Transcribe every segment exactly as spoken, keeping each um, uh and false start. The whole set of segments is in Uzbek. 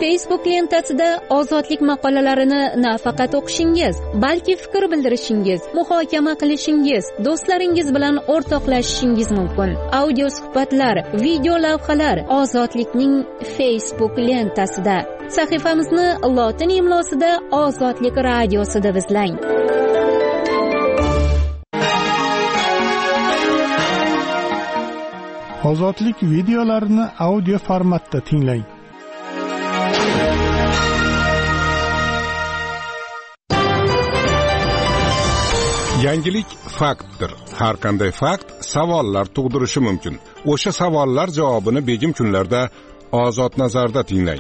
Facebook lentasida ozodlik maqolalarini nafaqat o'qishingiz, balki fikr bildirishingiz, muhokama qilishingiz, do'stlaringiz bilan o'rtoqlashishingiz mumkin. Audio suhbatlar, video lavhalar ozodlikning Facebook lentasida. Sahifamizni lotin imlosida Ozodlik radiosi deb izlang. Ozodlik videolarini audio formatda tinglang. Yangilik faktdir. Har qanday fakt savollar tug'dirishi mumkin. O'sha savollar javobini begim kunlarda Ozod nazarda tinglang.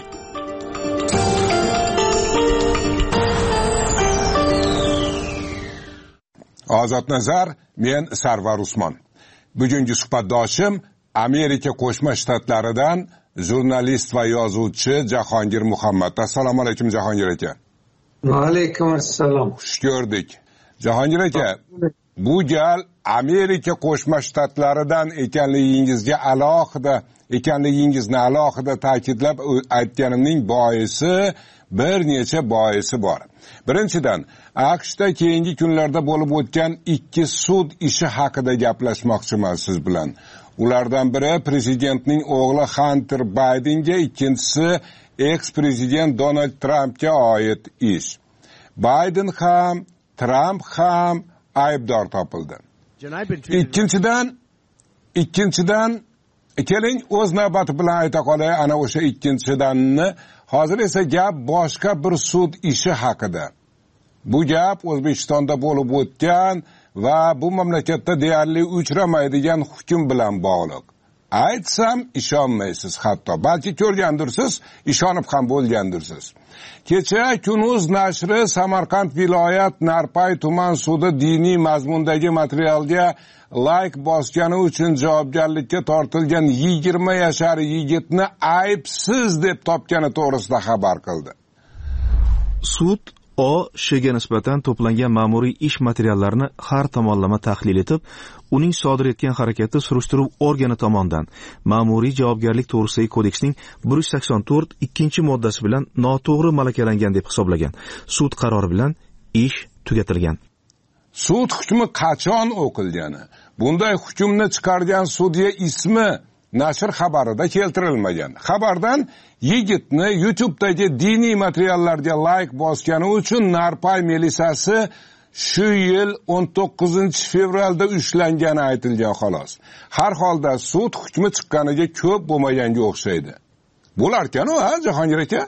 Ozod nazar, men Sarvar Usmon. Bugungi suhbatdoshim Amerika Qo'shma Shtatlaridan jurnalist va yozuvchi Jahongir Muhammad. Assalomu alaykum Jahongir aka. Va alaykum assalom. Xush ko'rdik. Jahongir aka, bu gal Amerika Qo'shma Shtatlaridan ekanligingizga alohida ekanligingizni alohida ta'kidlab aytganimning boisi bir necha boisi bor. Birinchidan, AQShda keyingi kunlarda bo'lib o'tgan ikki sud ishi haqida gaplashmoqchiman siz bilan. Ulardan biri prezidentning o'g'li Hunter Bidenga, ikkinchisi eks-prezident Donald Trampga oid ish. Biden ham, Trump ham aybdor topildi. Ikkinchidan, ikkinchidan keling o'z navbati bilan ayta qolay ana o'sha ikkinchidanni. Hozir esa gap boshqa bir sud ishi haqida. Bu gap O'zbekistonda bo'lib o'tgan va bu mamlakatda deyarli uchramaydigan hukm bilan bog'liq. Aytsam ishonmaysiz, hatto balki ko'rgandirsiz, ishonib ham bo'lgandirsiz. Kecha Kunuz nashri Samarqand viloyat Narpay tuman sudi diniy mazmundagi materialga like bosgani uchun javobgarlikka tortilgan yigirma yashar yigitni aybsiz deb topgani to'g'risida xabar qildi. Sud O. Shga nisbatan to'plangan ma'muriy ish materiallarini har tomonlama tahlil etib, uning sodir etgan harakati surishtiruv organi tomonidan ma'muriy javobgarlik to'g'risidagi kodeksning bir yuz sakson to'rt ikkinchi moddasi bilan noto'g'ri malakalangan deb hisoblagan. Sud qarori bilan ish tugatilgan. Sud hukmi qachon o'qilgani, bunday hukmni chiqargan sudya ismi nashr xabarida keltirilmagan. Xabardan yigitni YouTube'dagi diniy materiallarga like bosgani uchun Narpay milisiyasi shu yil o'n to'qqizinchi fevralda ushlangani aytilgan xolos. Har holda sud hukmi chiqqaniga ko'p bo'lmaganga o'xshaydi. Bo'larkan-ku, ha, Jahongir aka?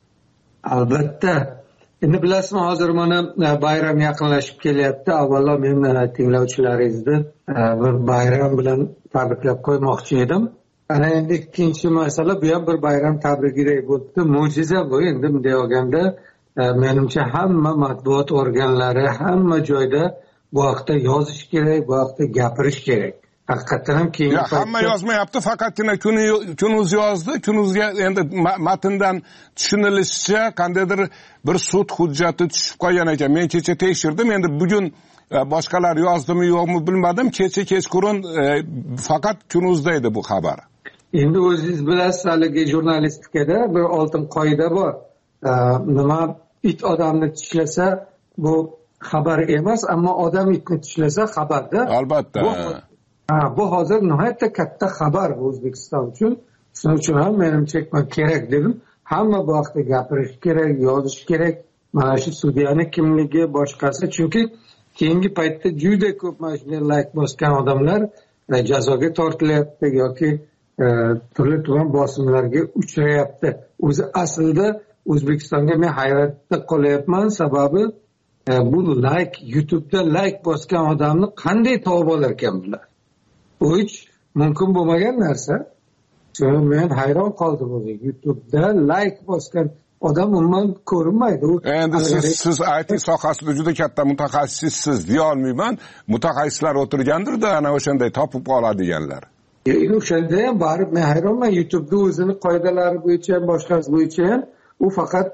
Albatta. Endi bilasizmi, hozir mana bayram yaqinlashib kelyapti. Avvalo men tinglovchilaringizni bir bayram bilan tabriklab qo'ymoqchi edim. Ana endi ikkinchi masala, bu ham bir bayram tabrigiday bo'ldi. Mo'jiza bu. Endi bunday olganda menimcha hamma matbuot organlari hamma joyda bu haqda yozish kerak, bu haqda gapirish kerak. Haqiqatan ham keyingi paytda hamma yozmayapti, faqatgina Kunuz yozdi. Kunuzga endi matndan tushunilishicha qandaydir bir sud hujjati tushib qolgan ekan. Men kecha tekshirdim, endi bugun boshqalar yozdimi yo'qmi bilmadim. Kecha kechqurun faqat Kunuzda edi bu xabar. Endi o'zingiz bilasiz, haligi jurnalistikada bir oltin qoida bor. Nima it odamni tishlasa bu xabar emas, ammo odam itni tishlasa xabarda. Albatta. Ha, bu hozir nihoyatda katta xabar bu O'zbekiston uchun. Shuning uchun ham menimcha kerak dedim. Hamma bu haqda gapirish kerak, yozish kerak. Mana shu sudyaning kimligi, boshqasi, chunki keyingi paytda juda ko'p mana shunday like bosgan odamlar jazoga tortilyapti yoki turli tuman bosimlarga uchrayapti. O'zi aslida O'zbekistonga men hayratda qolyapman, sababi bu like YouTube'da like bosgan odamni qanday topib olar ekan bular? Bu hech mumkin bo'lmagan narsa. Chunki men hayron qoldim o'zi. YouTube'da like bosgan odam umuman ko'rinmaydi. Endi siz siz I T sohasida juda katta mutaxassissiz deya olmayman. Mutaxassislar o'tirgandir-da, ana o'shanday topib oladiganlar. O'shanda ham barib men hayronman. YouTube'da o'zini qoidalari bo'yicha ham boshqasi bo'yicha ham u faqat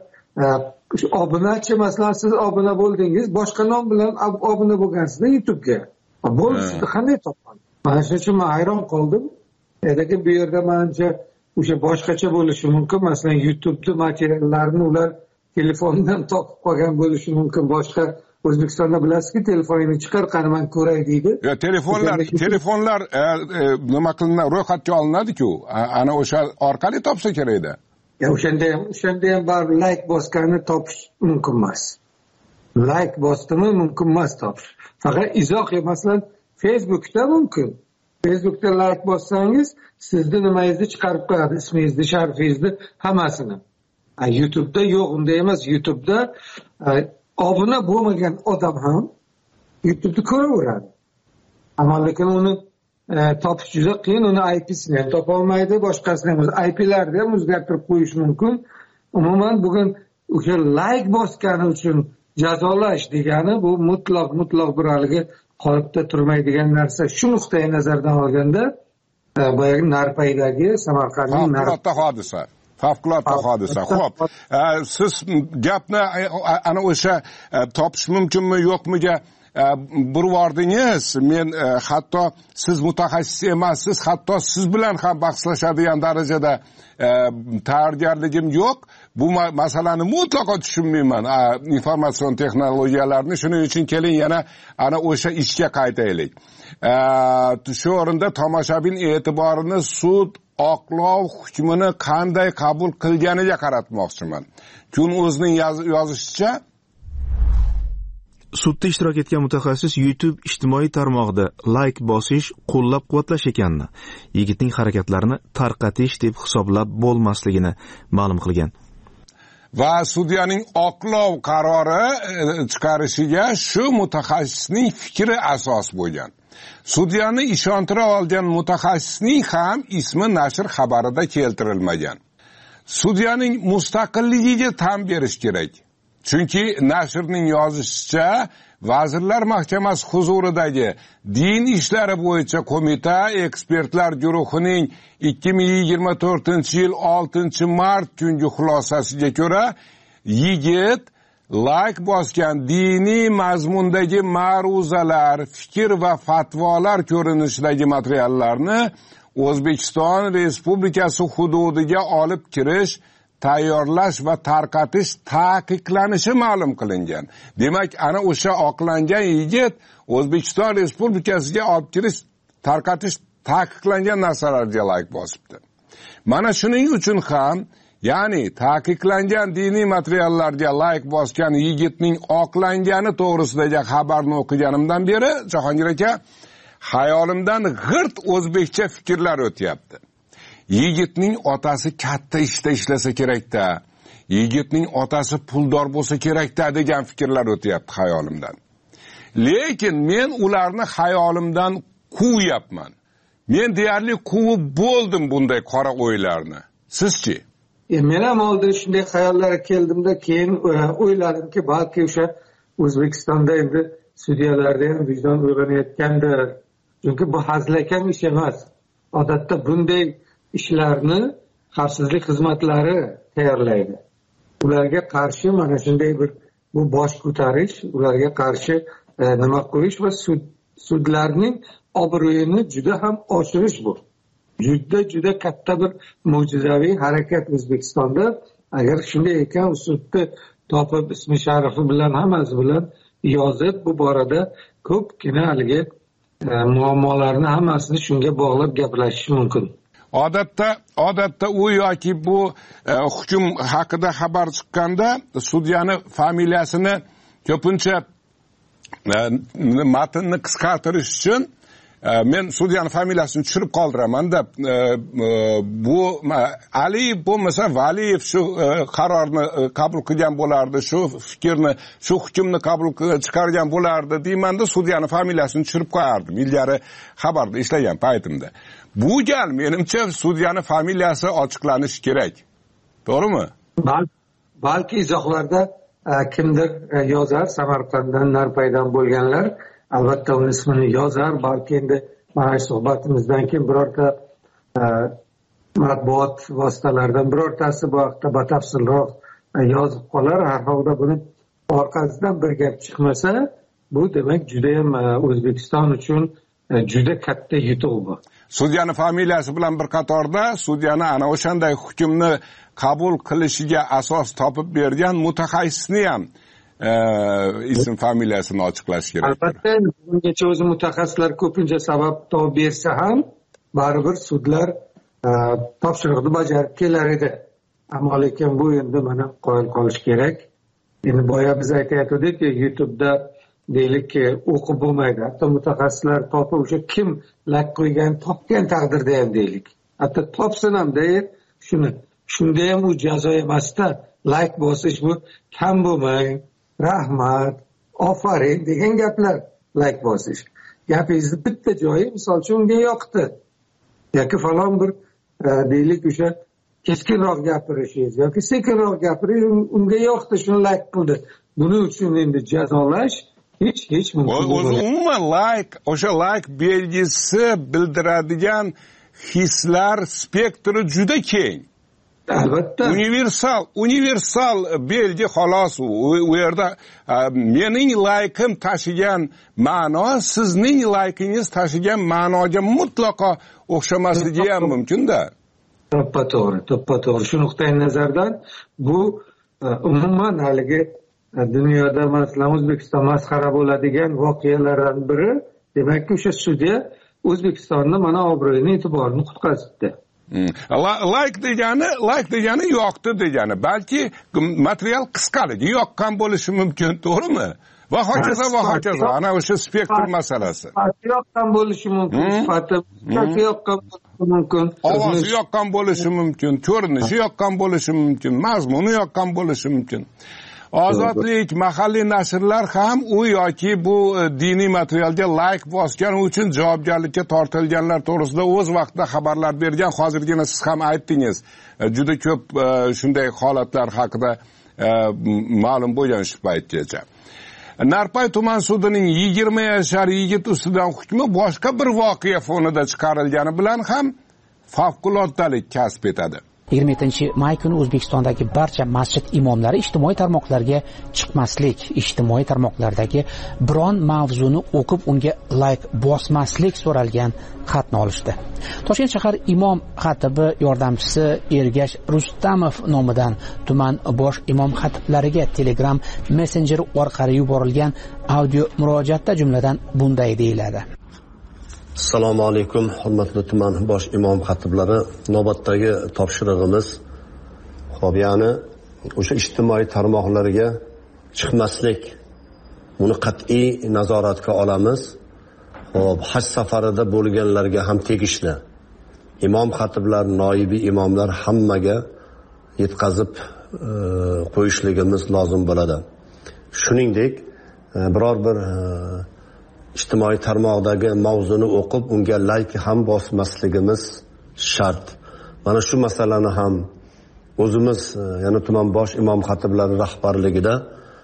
obunachi, masalan siz obuna bo'ldingiz, boshqa nom bilan obuna bo'lgansizda YouTube'ga. Bu sizni qanday topgan? Mana shuning uchun men hayron qoldim. Edaki bu yerda menimcha o'sha boshqacha bo'lishi mumkin. Masalan, YouTube'da materiallarini ular telefondan topib qolgan bo'lishi mumkin. Boshqa O'zbekistonda bilasizki, telefoningni chiqar, qani men ko'ray deydi. Yo, telefonlar, telefonlar e, e, nima qilinadi, ro'yxatga olinadi-ku. Ana o'sha orqali topsa kerak-da. Ya o'shanda ham, o'shanda ham baribir like bosganini topish mumkin emas. Like bosdimi mumkin emas topish. Faqat izoh, masalan, Facebookda mumkin. Facebookda like bossangiz, sizni nimangizni chiqarib qo'yadi, ismingizni, sharifingizni, hammasini. YouTube'da yo'q, unday emas. YouTube'da obuna bo'lmagan odam ham YouTube'da ko'raveradi. Ammo lekin uni e, topish juda qiyin, uni I P'sini ham topa olmaydi, boshqasini ham, I P'larni ham o'zgartirib qo'yish mumkin. Umuman bugun o'sha like bosgani uchun jazolash degani bu mutlaq mutlaq bir haligi qolipda turmaydigan narsa. Shu nuqtai nazardan olganda e, boyagi Narpaydagi Samarqandning favqulodda hodisa favqulodda hodisa. Xo'p, siz gapni ana o'sha topish mumkinmi yo'qmiga burvordingiz. Men hatto siz mutaxassis emassiz, hatto siz bilan ham bahslashadigan darajada tayyorgarligim yo'q. Bu masalani mutlaqo tushunmayman, informatsion texnologiyalarni. Shuning uchun keling yana ana o'sha ishga qaytaylik. Shu o'rinda tomoshabin e'tiborini sud oqlov hukmini qanday qabul qilganiga qaratmoqchiman. Kun o'zining yozishicha, sudda ishtirok etgan mutaxassis YouTube ijtimoiy tarmog'ida like bosish qo'llab-quvvatlash ekanini, yigitning harakatlarini tarqatish deb hisoblab bo'lmasligini ma'lum qilgan. Va sudyaning oqlov qarori chiqarishiga shu mutaxassisning fikri asos bo'lgan. Sudyani ishontira olgan mutaxassisning ham ismi nashr xabarida keltirilmagan. Sudyaning mustaqilligiga tan berish kerak. Chunki nashrning yozishicha, Vazirlar Mahkamasi huzuridagi din ishlari bo'yicha qo'mita ekspertlar guruhining ikki ming yigirma to'rtinchi yil oltinchi mart kungi xulosasiga ko'ra, yigit like bosgan diniy mazmundagi ma'ruzalar, fikr va fatvolar ko'rinishidagi materiallarni O'zbekiston Respublikasi hududiga olib kirish, tayyorlash va tarqatish taqiqlanishi ma'lum qilingan. Demak, ana o'sha oqlangan yigit O'zbekiston Respublikasiga olib kirish, tarqatish taqiqlangan narsalarga like bosibdi. Mana shuning uchun ham, ya'ni taqiqlangan diniy materiallarga like bosgan yigitning oqlangani to'g'risidagi xabarni o'qiganimdan beri, Jahongir aka, xayolimdan g'irt o'zbekcha fikrlar o'tyapti. Yigitning otasi katta ishda ishlasa kerak-da, yigitning otasi puldor bo'lsa kerak-da degan fikrlar o'tyapti xayolimdan. Lekin men ularni xayolimdan quvayapman. Men deyarli quvib bo'ldim bunday qora o'ylarni. Sizchi? E, men ham oldin shunday xayollarga keldimda, keyin o'yladimki, balki o'sha O'zbekistonda endi sudyalarda ham vijdon uyg'onayotgandir. Chunki bu hazilakam ish emas. Odatda bunday ishlarni xavfsizlik xizmatlari tayyorlaydi. Ularga qarshi mana shunday bir bu bosh ko'tarish, ularga qarshi e, nima qo'yish va sud sudlarning obro'yini juda ham oshirish bu. Juda juda katta bir mo'jizaviy harakat O'zbekistonda. Agar shunday ekan, sudni topib ismi sharifi bilan hammasi bilan yozib, bu borada ko'pgina haligi e, muammolarni hammasini shunga bog'lab gaplashish mumkin. Odatda, odatda u yoki bu e, hukm haqida xabar chiqqanda sudyani familiyasini ko'pincha e, matnni qisqartirish uchun e, men sudyani familiyasini tushirib qoldiraman-da. E, e, bu Aliyev bo'lmasa Valiyev shu e, qarorni e, qabul qilgan bo'lardi, shu fikrni, shu hukmni qabul chiqargan bo'lardi deymanda, sudyani familiyasini tushirib qo'yardim ilgari xabarda ishlagan paytimda. Bu gal menimcha sudyani familiyasi ochiqlanishi kerak. To'g'rimi? Bal balki izohlarda e, kimdir e, yozar, Samarqanddan, Narpaydan bo'lganlar albatta uning ismini yozar. Balki endi mana shu suhbatimizdan keyin birorta e, matbuot vositalaridan birortasi bu haqda batafsilroq e, yozib qolar. Har holda buni orqasidan bir gap chiqmasa, bu demak juda ham e, O'zbekiston uchun juda katta yutuq bu. Sudyani familiyasi bilan bir qatorda sudyani ana o'shanday hukmni qabul qilishiga asos topib bergan mutaxassisni ham e, ism familiyasini ochiqlash kerak. Albatta, bungacha o'zi mutaxassislar ko'pincha sabab topib bersa ham baribir sudlar e, topshiriqni bajarib kelar edi. Ammo lekin bu endi mana qoyil qolish kerak. Endi boya biz aytayotgandik, YouTube'da deylikki o'qib bo'lmaydi. Hatto mutaxassislar topib o'sha kim lak qo'ygan topgan taqdirda ham deylik. Hatto topsin ham deyib shuni. Shunda ham u jazo emasda like bosish bu kam bo'lmang, rahmat, ofarin degan gaplar like bosish. Gapingizni bitta joyi misol uchun unga yoqdi. yoki falon bir deylik o'sha keskinroq gapirishingiz yoki sekinroq gapirish unga yoqdi, shuni like qildi. Buning uchun endi jazolash hech hech mumkin emas. Umuman like, o'sha like belgisi bildiradigan hislar spektri juda keng. Albatta. Universal, universal belgi xolos u. U yerda mening like'im tashigan ma'no sizning like'ingiz tashigan ma'noga mutlaqo o'xshamasligi ham mumkin-da. To'ppa to'g'ri, to'ppa to'g'ri. Shu nuqtai nazardan bu umuman haligi dunyoda masalan O'zbekiston masxara bo'ladigan voqealardan biri. Demakki, o'sha sudya O'zbekistonni mana obro'yini, e'tiborini qutqazibdi. Like degani, like degani yoqdi degani. Balki material qisqaligi yoqqan bo'lishi mumkin, to'g'rimi? Va hokazo va hokazo. Ana o'sha spektr masalasi. Yoqqan bo'lishi mumkin, sifati yoqqan bo'lishi mumkin, ovozi yoqqan bo'lishi mumkin, ko'rinishi yoqqan bo'lishi mumkin, mazmuni yoqqan bo'lishi mumkin. Ozodlik mahalliy nashrlar ham u yoki bu diniy materialga like bosgan uchun javobgarlikka tortilganlar to'g'risida o'z vaqtida xabarlar bergan. Hozirgina siz ham aytdingiz. Juda ko'p shunday holatlar haqida ma'lum bo'lgan shu paytgacha. Narpay tuman sudining yigirma yashar yigit ustidan hukmi boshqa bir voqea fonida chiqarilgani bilan ham favqulodalik kasb etadi. yigirma yettinchi may kuni O'zbekistondagi barcha masjid imomlari ijtimoiy tarmoqlarga chiqmaslik, ijtimoiy tarmoqlardagi biron mavzuni o'qib unga like bosmaslik so'ralgan xatni olishdi. Toshkent shahar imom xatibi yordamchisi Ergash Rustamov nomidan tuman bosh imom xatiblariga Telegram messenjeri orqali yuborilgan audio murojaatda jumladan bunday deyiladi. Assalomu alaykum, hurmatli tuman bosh imom xatiblari. Navbatdagi topshirig'imiz xo'p, ya'ni o'sha ijtimoiy tarmoqlarga chiqmaslik, uni qat'iy nazoratga olamiz. Xo'p, haj safarida bo'lganlarga ham tegishli. Imom xatiblar, noibi imomlar hammaga yetkazib qo'yishligimiz lozim bo'ladi. Shuningdek, biror bir ijtimoiy tarmoqdagi mavzuni o'qib unga like ham bosmasligimiz shart. Mana shu masalani ham o'zimiz, ya'ni tuman bosh imom xatiblari rahbarligida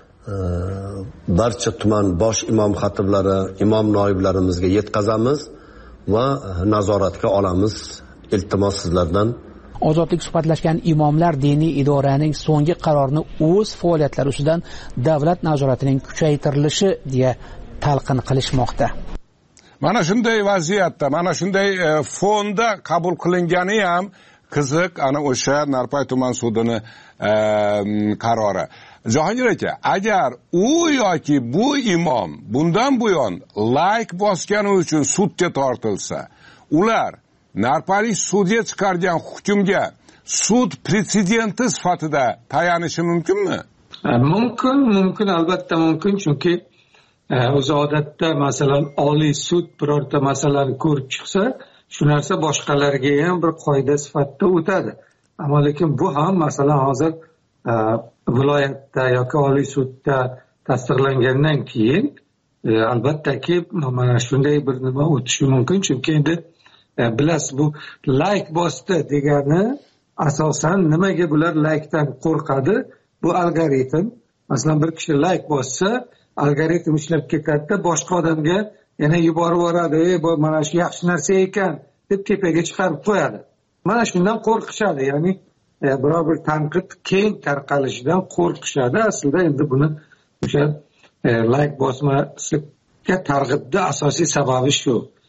barcha tuman bosh imom xatiblari, imom noiblarimizga yetkazamiz va nazoratga olamiz. Iltimos sizlardan. Ozodlik suhbatlashgan imomlar diniy idoraning so'nggi qarorini o'z faoliyatlari ustidan davlat nazoratining kuchaytirilishi deya talqin qilishmoqda. Mana shunday vaziyatda, mana shunday fonda qabul qilingani ham qiziq, ana o'sha Narpay tuman sudini e, qarori. Jahongir aka, agar u yoki bu imom bundan buyon like bosgani uchun sudga tortilsa, ular Narpaylik sudya chiqargan hukmga sud pretsedenti sifatida tayanishi mumkinmi? Mumkin, mumkin, albatta mumkin, chunki o'zi odatda masalan oliy sud birorta masalani ko'rib chiqsa, shu narsa boshqalarga ham bir qoida sifatida o'tadi. Ammo lekin bu ham masalan hozir viloyatda yoki oliy sudda tasdiqlangandan keyin albattaki mana shunday bir nima o'tishi mumkin, chunki endi bilasiz, bu like bosdi degani asosan nimaga bular likedan qo'rqadi? Bu algoritm. Masalan bir kishi like bossa, algoritm ishlab ketadi, boshqa odamga yana yuborib yuboradi, "Ey, bu mana shu yaxshi narsa ekan" deb tepaga chiqarib qo'yadi. Mana shundan qo'rqishadi, ya'ni biror bir tanqid keng tarqalishidan qo'rqishadi. Aslida endi buni o'sha like bosmaslikka targ'ibda asosiy sababi shu.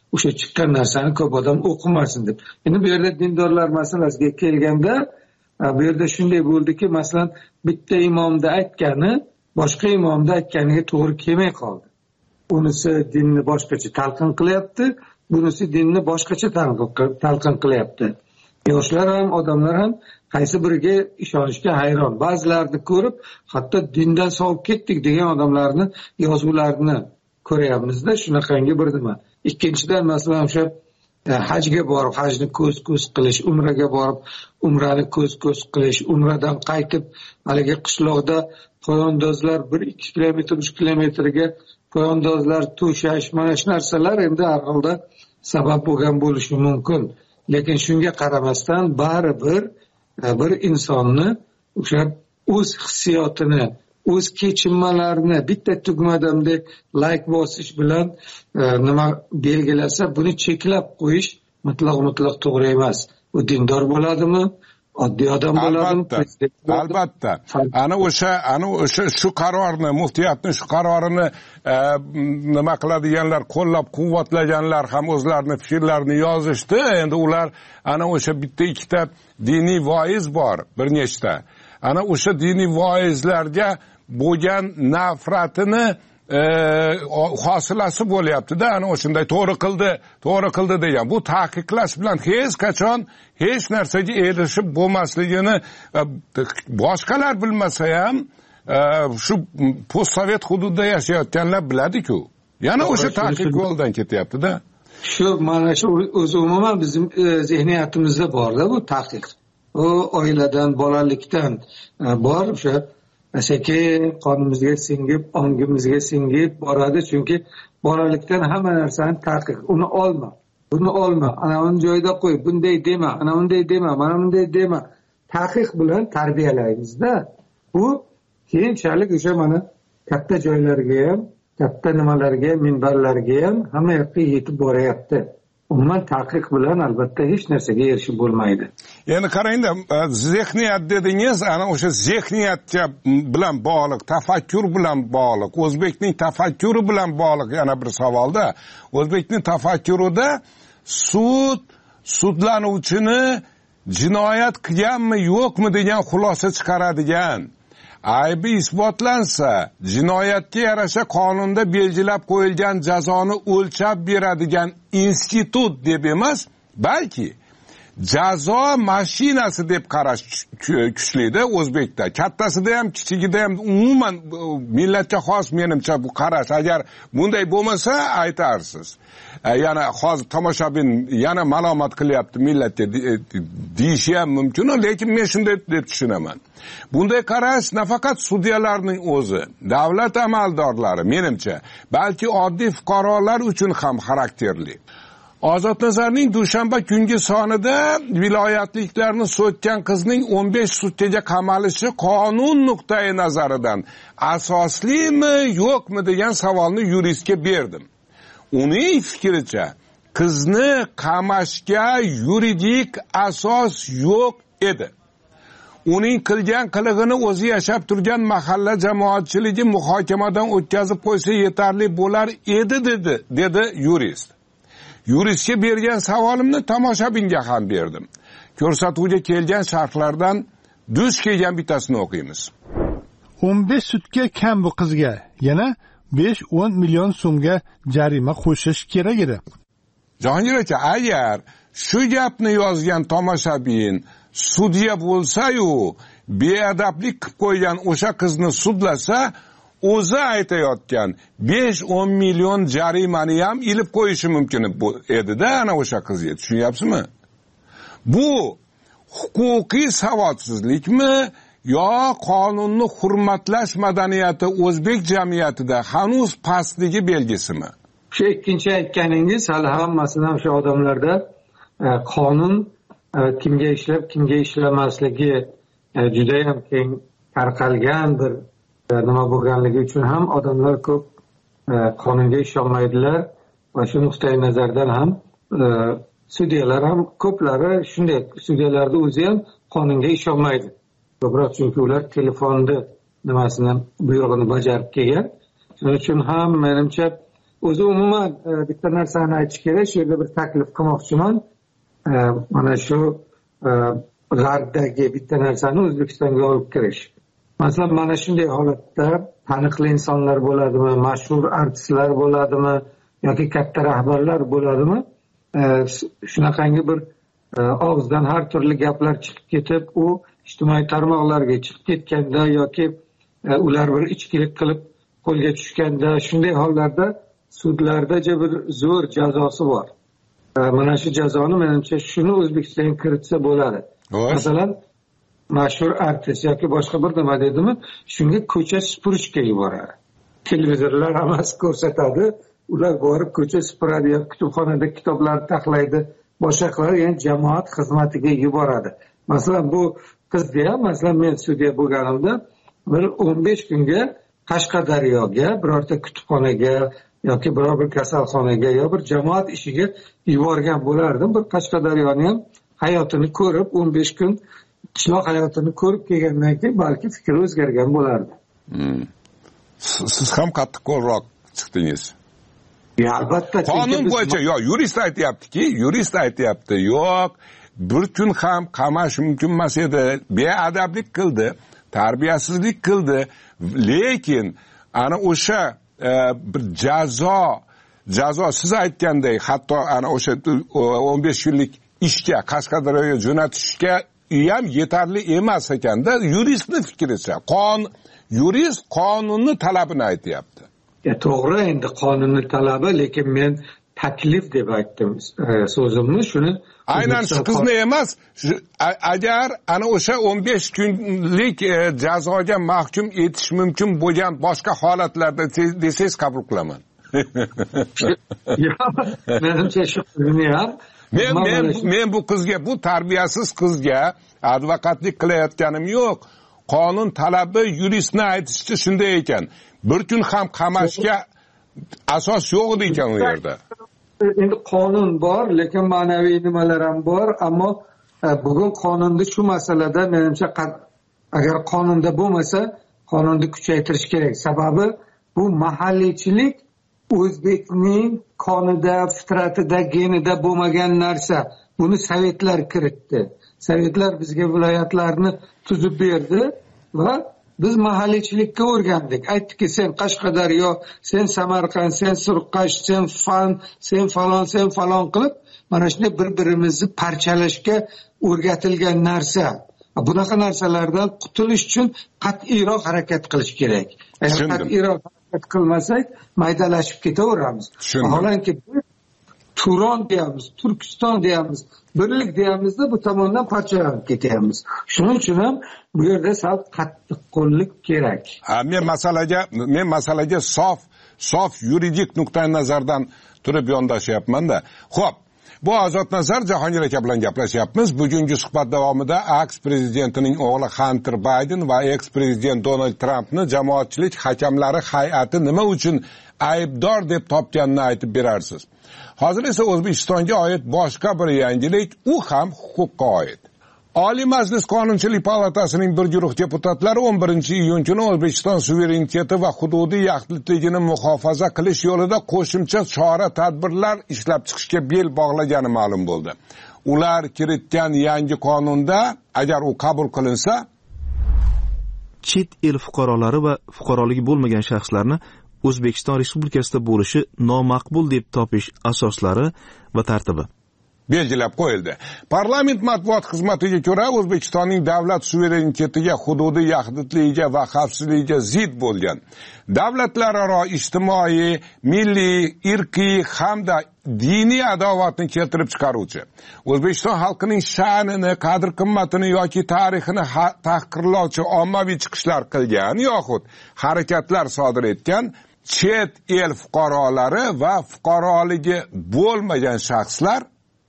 o'sha chiqqan narsani ko'p odam o'qimasin deb. Endi bu yerda dindorlar masalasiga kelganda bu yerda shunday bo'ldiki, masalan bitta imomda aytgani boshqa imomda aytganiga to'g'ri kelmay qoldi. Unisi dinni boshqacha talqin qilyapti, bunisi dinni boshqacha talqin qilyapti. Yoshlar ham, odamlar ham qaysi biriga ishonishga hayron. Ba'zilarini ko'rib, hatto dindan sovib ketdik degan odamlarni yozuvlarini ko'ryapmiz-da, shunaqangi bir nima. Ikkinchidan masalan o'sha hajga borib hajni ko'z-ko'z qilish, umraga borib umrani ko'z-ko'z qilish, umradan qaytib haligi qishloqda poyandozlar bir ikki kilometr uch kilometrga poyandozlar to'shash, mana shu narsalar endi har holda sabab bo'lgan bo'lishi mumkin. Lekin shunga qaramasdan baribir bir insonni o'sha o'z hissiyotini, o'z kechinmalarini bitta tugmadamdek like bosish bilan e, nima belgilasa, buni cheklab qo'yish mutlaq mutlaq to'g'ri emas. U dindor bo'ladimi, oddiy odam bo'ladimi? Albatta. Ana o'sha ana o'sha shu qarorni, muftiyatning shu qarorini e, nima qiladiganlar, qo'llab-quvvatlaganlar ham o'zlarini fikrlarini yozishdi. Endi ular ana o'sha bitta ikkita diniy voiz bor, bir nechta. Ana o'sha diniy voizlarga bo'lgan nafratini e, hosilasi bo'lyapti-da, ana o'shanday to'g'ri qildi, to'g'ri qildi degan. Bu taqiqlash bilan hech qachon hech narsaga erishib bo'lmasligini e, boshqalar bilmasa ham e, shu postsovet hududida yashayotganlar biladi-ku. Yana o'sha taqiq yo'ldan ketyapti-da. Shu mana shu o'zi umuman bizim e, zehniyatimizda bor-da bu taqiq. U oiladan, bolalikdan e, bor o'sha sekin qonimizga singib, ongimizga singib boradi, chunki bolalikdan hamma narsani taqiq. Uni olma, buni olma, ana uni joyida qo'y, bunday dema, ana unday dema, mana bunday dema. Taqiq bilan tarbiyalaymiz-da. Bu keyinchalik o'sha mana katta joylarga ham, katta nimalarga, minbarlarga ham hamma yoqqa yetib boryapti. Umuman taqiq bilan albatta hech narsaga erishib bo'lmaydi. Endi qarangda, zehniyat dedingiz, ana o'sha zehniyatga bilan bog'liq, tafakkur bilan bog'liq, o'zbekning tafakkuri bilan bog'liq yana bir savolda. O'zbekning tafakkurida sud sudlanuvchini jinoyat qilganmi, yo'qmi degan xulosa chiqaradigan, aybi isbotlansa jinoyatga yarasha qonunda belgilab qo'yilgan jazoni o'lchab beradigan institut deb emas, balki jazo mashinasi deb qarash kuchlidir o'zbekda. Kattasida ham, kichigida ham umuman millatga xos menimcha bu qarash. Agar bunday bo'lmasa aytarsiz. Yana hozir tomoshabin yana malomat qilyapti millatga deyishi ham mumkin, lekin men shunday deb tushunaman. Bunday qarash nafaqat sudyalarning o'zi, davlat amaldorlari menimcha, balki oddiy fuqarolar uchun ham xarakterli. Ozodnazarning dushanba kungi sonida viloyatliklarni so'tgan qizning o'n besh sutkaga qamalishi qonun nuqtai nazaridan asoslimi, yo'qmi degan savolni yuristga berdim. Uning fikricha, qizni qamashga yuridik asos yo'q edi. Uning qilgan qilig'ini o'zi yashab turgan mahalla jamoatchiligi muhokamadan o'tkazib qo'ysa yetarli bo'lar edi dedi, dedi yurist. Yuristga bergan savolimni tomoshabinga ham berdim. Ko'rsatuvga kelgan sharhlardan duch kelgan bittasini o'qiymiz. o'n besh sutka kam bu qizga, yana besh o'n million so'mga jarima qo'shish kerak edi. Jahongir aka, agar shu gapni yozgan tomoshabin sudya bo'lsa-yu, beadablik qilib qo'ygan o'sha qizni sudlasa, o'zi aytayotgan besh o'n million jarimani ham ilib qo'yishi mumkin edi-da ana o'sha qizga. Tushunyapsizmi? Bu huquqiy savodsizlikmi yo qonunni hurmatlash madaniyati o'zbek jamiyatida hanuz pastligi belgisimi? Shu ikkinchi aytganingiz hali hammasidan o'sha odamlarda e, qonun e, kimga ishlab, kimga ishlamasligi e, juda ham keng tarqalgan bir nima bo'lganligi uchun ham odamlar ko'p e, qonunga ishonmaydilar va shu nuqtai nazardan ham e, sudyalar ham ko'plari shunday, sudyalarning o'zi ham qonunga ishonmaydi. Ko'proq chunki ular telefonni nimasini buyrug'ini bajarib kelgan. Shuning uchun ham menimcha o'zi umuman bitta narsani aytish kerak, shu yerda bir taklif qilmoqchiman. Mana shu g'arbdagi bitta narsani O'zbekistonga olib kirish. Masalan, mana shunday holatda taniqli insonlar bo'ladimi, mashhur artistlar bo'ladimi yoki katta rahbarlar bo'ladimi, shunaqangi bir og'izdan har turli gaplar chiqib ketib, u ijtimoiy tarmoqlarga chiqib ketganda yoki ular bir ichkilik qilib qo'lga tushganda, shunday hollarda sudlarda bir zo'r jazosi bor. Mana shu jazoni menimcha shuni O'zbekistonga kiritsa bo'ladi. Masalan, mashhur artist yoki boshqa bir nima dedimi, shunga ko'cha supurishga yuboradi. Televizorlar hammasi ko'rsatadi, ular borib ko'cha supuradi yoki kutubxonada kitoblarni taxlaydi, boshqa qiladi, ya'ni jamoat xizmatiga yuboradi. Masalan, bu qizga ham, masalan, men sudya bo'lganimda bir o'n besh kunga Qashqadaryoga, birorta kutubxonaga yoki biror bir kasalxonaga yo bir jamoat ishiga yuborgan bo'lardim. Bir Qashqadaryoni ham hayotini ko'rib, o'n besh kun qishloq hayotini ko'rib kelgandan keyin balki fikri o'zgargan bo'lardi. Hmm. Siz ham qattiqroq chiqdingiz. Ya, albatta. Qonun bo'yicha, yo, yurist aytayaptiki, yurist aytayapti, yo'q, bir kun ham qamash mumkin emas edi, beadablik qildi, tarbiyasizlik qildi, lekin ana o'sha e, bir jazo, jazo siz aytgandek, hatto ana o'sha o'n besh kunlik ishga, Qashqadaryoga jo'natishga ham yetarli emas ekanda, yuristning fikricha. Qon, yurist qonunni talabini aytayapti. Ya, to'g'ri, endi qonunni talabi, lekin men taklif deb aytdim so'zimni, shuni aynan shu qizni emas, agar ana o'sha o'n besh kunlik jazoga mahkum etish mumkin bo'lgan boshqa holatlarda desangiz qabul qilaman. Menimcha shu qizni ham men men men bu qizga, bu tarbiyasiz qizga advokatlik qilayotganim yo'q. Qonun talabi yuristni aytishicha shunday ekan. Bir kun ham qamashga asos yo'q edi ekan u yerda. Endi qonun bor, lekin ma'naviy nimalar ham bor, ammo bugun qonunda shu masalada menimcha agar qonunda bo'lmasa, qonunni kuchaytirish kerak. Sababi bu mahalliychilik o'zbekning qonida, fitratida, genida bo'lmagan narsa. Buni sovetlar kiritdi. Sovetlar bizga viloyatlarni tuzib berdi va biz mahalliychilikka o'rgandik. Aytdiki, sen Qashqadaryo, sen Samarqand, sen Surqash, sen Fan, sen falon, sen falon qilib, mana shunday bir-birimizni parchalashga o'rgatilgan narsa. Bunaqa narsalardan qutulish uchun qat'iyroq harakat qilish kerak. Agar qat'iyroq harakat qilmasak, maydalashib ketaveramiz. Vaholanki Turon deyamiz, Turkiston deyamiz, birlik deyamizda bu tomondan parchalanib ketyapmiz. Shuning uchun ham bu yerda sal qattiq qo'llik kerak. Ha, men masalaga, men masalaga sof, sof yuridik nuqtai nazardan turib yondashyapman-da. Xo'p, bu Ozod Nazar Jahongir aka bilan gaplashyapmiz. Bugungi suhbat davomida aks prezidentining o'g'li Hunter Biden va eks prezident Donald Trampni jamoatchilik hakamlari hay'ati nima uchun aybdor deb topganini aytib berarsiz. Hozir esa O'zbekistonga oid boshqa bir yangilik, u ham huquqqa oid. Oliy Majlis Qonunchilik palatasining bir guruh deputatlari o'n birinchi iyun kuni O'zbekiston suvereniteti va hududiy yaxlitligini muhofaza qilish yo'lida qo'shimcha chora-tadbirlar ishlab chiqishga bel bog'lagani ma'lum bo'ldi. Ular kiritgan yangi qonunda, agar u qabul qilinsa, chet el fuqarolari va fuqaroligi bo'lmagan shaxslarni O'zbekiston Respublikasida bo'lishi nomaqbul deb topish asoslari va tartibi belgilab qo'yildi. Parlament matbuot xizmatiga ko'ra, O'zbekistonning davlat suverenitetiga, hududiy yaxlitligiga va xavfsizligiga zid bo'lgan, davlatlararo ijtimoiy, milliy, irqiy hamda diniy adovatni keltirib chiqaruvchi, O'zbekiston xalqining sha'nini, qadr-qimmatini yoki tarixini tahqirlovchi ommaviy chiqishlar qilgan yoxud harakatlar sodir etgan chet el fuqarolari va fuqaroligi bo'lmagan shaxslar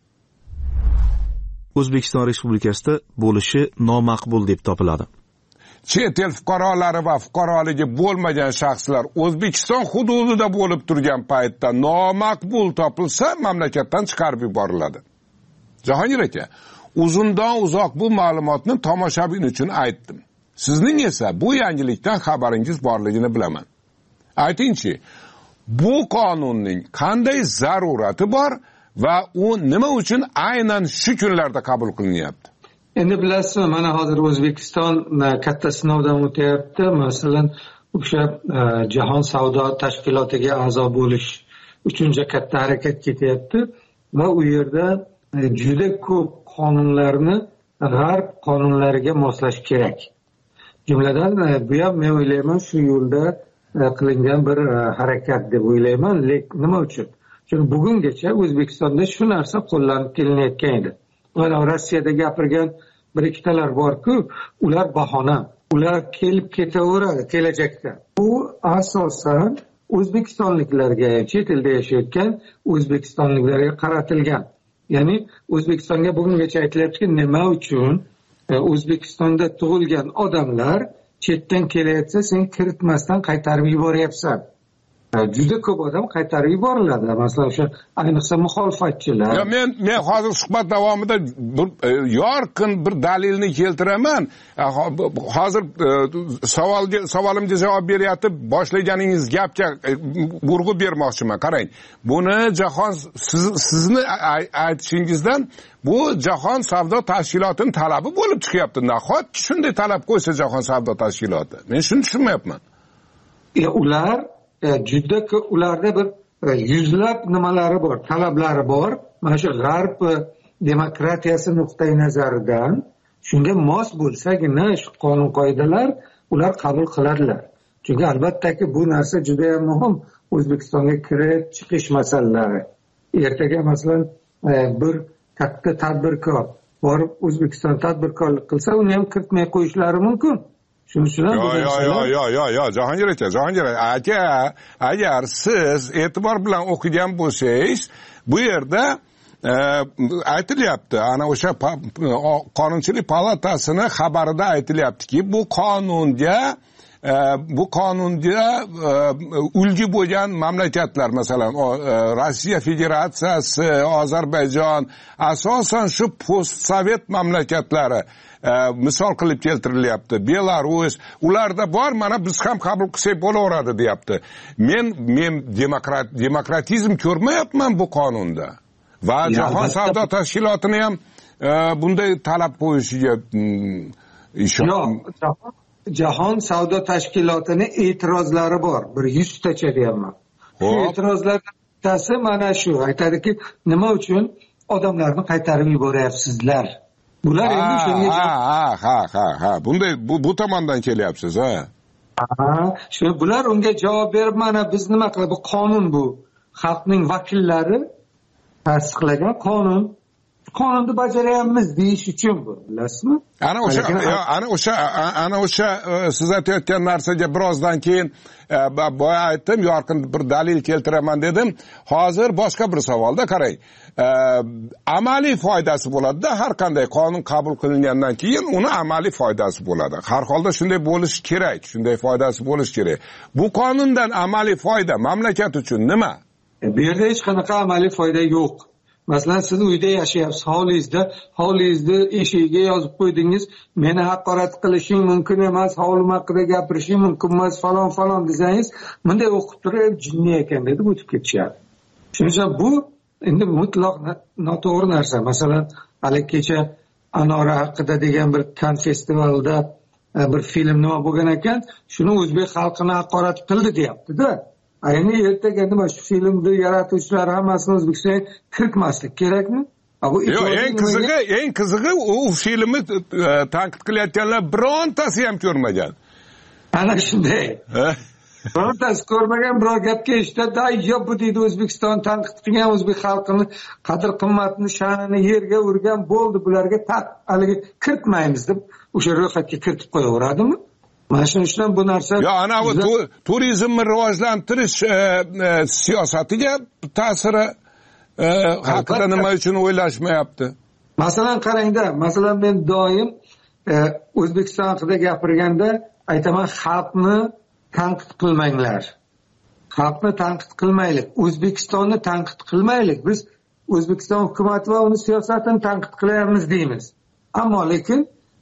O'zbekiston Respublikasida bo'lishi nomaqbul deb topiladi. Chet el fuqarolari va fuqaroligi bo'lmagan shaxslar O'zbekiston hududida bo'lib turgan paytda nomaqbul topilsa, mamlakatdan chiqarib yuboriladi. Jahongir aka, uzundan uzoq bu ma'lumotni tomoshabin uchun aytdim. Sizning esa bu yangilikdan xabaringiz borligini bilaman. Aytingchi, bu qonunning qanday zarurati bor va u nima uchun aynan shu kunlarda qabul qilinyapti? Endi bilasizmi, mana hozir O'zbekiston katta sinovdan o'tyapti. Masalan, o'sha jahon savdo tashkilotiga a'zo bo'lish uchun katta harakat ketyapti va u yerda juda ko'p qonunlarni g'arb qonunlariga moslash kerak. Jumladan bu ham men o'ylayman shu yo'lda qilingan bir harakat deb o'ylayman. Lekin nima uchun? Chunki bugungacha O'zbekistonda shu narsa qo'llanib kelinayotgan edi. Mana Rossiyada gapirgan bir ikkitalar bor-ku, ular bahona. Ular kelib ketaveradi kelajakda. Bu asosan o'zbekistonliklarga, chet elda yashayotgan o'zbekistonliklarga qaratilgan. Ya'ni O'zbekistonga bugungacha aytilyaptiki, nima uchun O'zbekistonda tug'ilgan odamlar chetdan kelayotsa sen kiritmasdan qaytarib yuboryapsan. Juda ko'p odam qaytarib yuboriladi. Masalan, o'sha ayniqsa muxolifatchilar. Yo, men men hozir suhbat davomida bir yorqin bir dalilni keltiraman. Hozir savolga savolimga javob beryapti. Boshlaganingiz gapga urg'u bermoqchiman. Qarang. Buni jahon siz, sizni aytishingizdan bu jahon savdo tashkilotining talabi bo'lib chiqyapti. Nahotki shunday talab qo'ysa jahon savdo tashkiloti. Men shuni tushunmayapman. Ya ular juda ko'p, ularda bir yuzlab nimalari bor, talablari bor. Mana shu g'arb demokratiyasi nuqtai nazaridan shunga mos bo'lsagina shu qonun qoidalar ular qabul qiladilar. Chunki albattaki bu narsa juda ham muhim. O'zbekistonga kirib chiqish masalalari. Ertaga masalan bir katta tadbirkor borib O'zbekiston tadbirkorlik qilsa, uni ham kiritmay qo'yishlari mumkin. Yo, yo, yo, yo, yo, yo, Jahongir aka, Jahongir aka, agar siz e'tibor bilan o'qigan bo'lsangiz, bu yerda e, aytilyapti, ana o'sha Qonunchilik palatasining xabarida aytilyaptiki, bu qonunga e, bu qonunga e, ulgu bo'lgan mamlakatlar, masalan, o, e, Rossiya Federatsiyasi, Ozarbayjon, asosan shu postsovet mamlakatlari Uh, misol qilib keltirilyapti. Belarus, ularda bor, mana biz ham qabul qilsak bo'laveradi deyapti. Men men demokrat demokratizm ko'rmayapman bu qonunda. Va ya, jahon savdo tashkilotini ham uh, bunday talab qo'yishiga um, ishonmayman. Yo'q, jahon savdo tashkilotini e'tirozlari bor. Bir yuztacha deyapman. Shu e'tirozlardan bittasi mana shu. Aytadiki, nima uchun odamlarni qaytarib yuboryapsizlar? Bular endi shunga ha ha ha ha ha bunday bu bu tomondan kelyapsiz ha. Ha, shu bular unga javob berib, mana biz nima qilib, bu qonun, bu xalqning vakillari tasdiqlagan qonun. Qonunni bajaryapmiz deyish uchun bu, bilasizmi? Ana o'sha ana o'sha ana o'sha siz aytayotgan narsaga birozdan keyin boya aytdim, yorqin bir dalil keltiraman dedim. Hozir boshqa bir savolda qarang. Amaliy foydasi bo'ladi-da, har qanday qonun qabul qilingandan keyin uni amaliy foydasi bo'ladi. Har holda shunday bo'lishi kerak, shunday foydasi bo'lishi kerak. Bu qonundan amaliy foyda mamlakat uchun nima? Bu yerda hech qanaqa amaliy foyda yo'q. Masalan, siz uyda yashayapsiz, hovlingizda, hovlingizni eshigiga yozib qo'ydingiz, meni haqorat qilishing mumkin emas, hovlim haqida gapirishing mumkin emas, falon falon desangiz, bunday o'qib turib jinni ekan deb o'tib ketishadi. Shuning uchun bu endi mutlaq noto'g'ri narsa. Masalan, hali kecha Anora haqida degan bir kan festivalda bir film nima bo'lgan ekan, shuni o'zbek xalqini haqorat qildi deyapti-da. Ayni ertaga nima shu filmni yaratuvchilari hammasini O'zbekistonga kiritmaslik kerakmi? Yo'q, eng qizig'i, eng qizig'i u filmni tanqid qilayotganlar birontasi ham ko'rmagan. Ana shunday. Birontasi ko'rmagan, biror gapga eshitadi, "Yo, bu deydi O'zbekiston tanqid qilgan, o'zbek xalqini qadr qimmatini, sha'nini yerga urgan, bo'ldi, bularga taq haligi kiritmaymiz" deb o'sha ro'yxatga kiritib qo'yaveradimi? Mana shuning uchun bu narsa yo ana bu turizmni rivojlantirish siyosatiga ta'siri haqida nima uchun o'ylashmayapti? Masalan, qarangda, masalan men doim O'zbekiston haqida gapirganda aytaman, xalqni tanqid qilmanglar. Xalqni tanqid qilmaylik, O'zbekistonni tanqid qilmaylik. Biz O'zbekiston hukumati va uni siyosatini tanqid qilyapmiz deymiz. Ammo lekin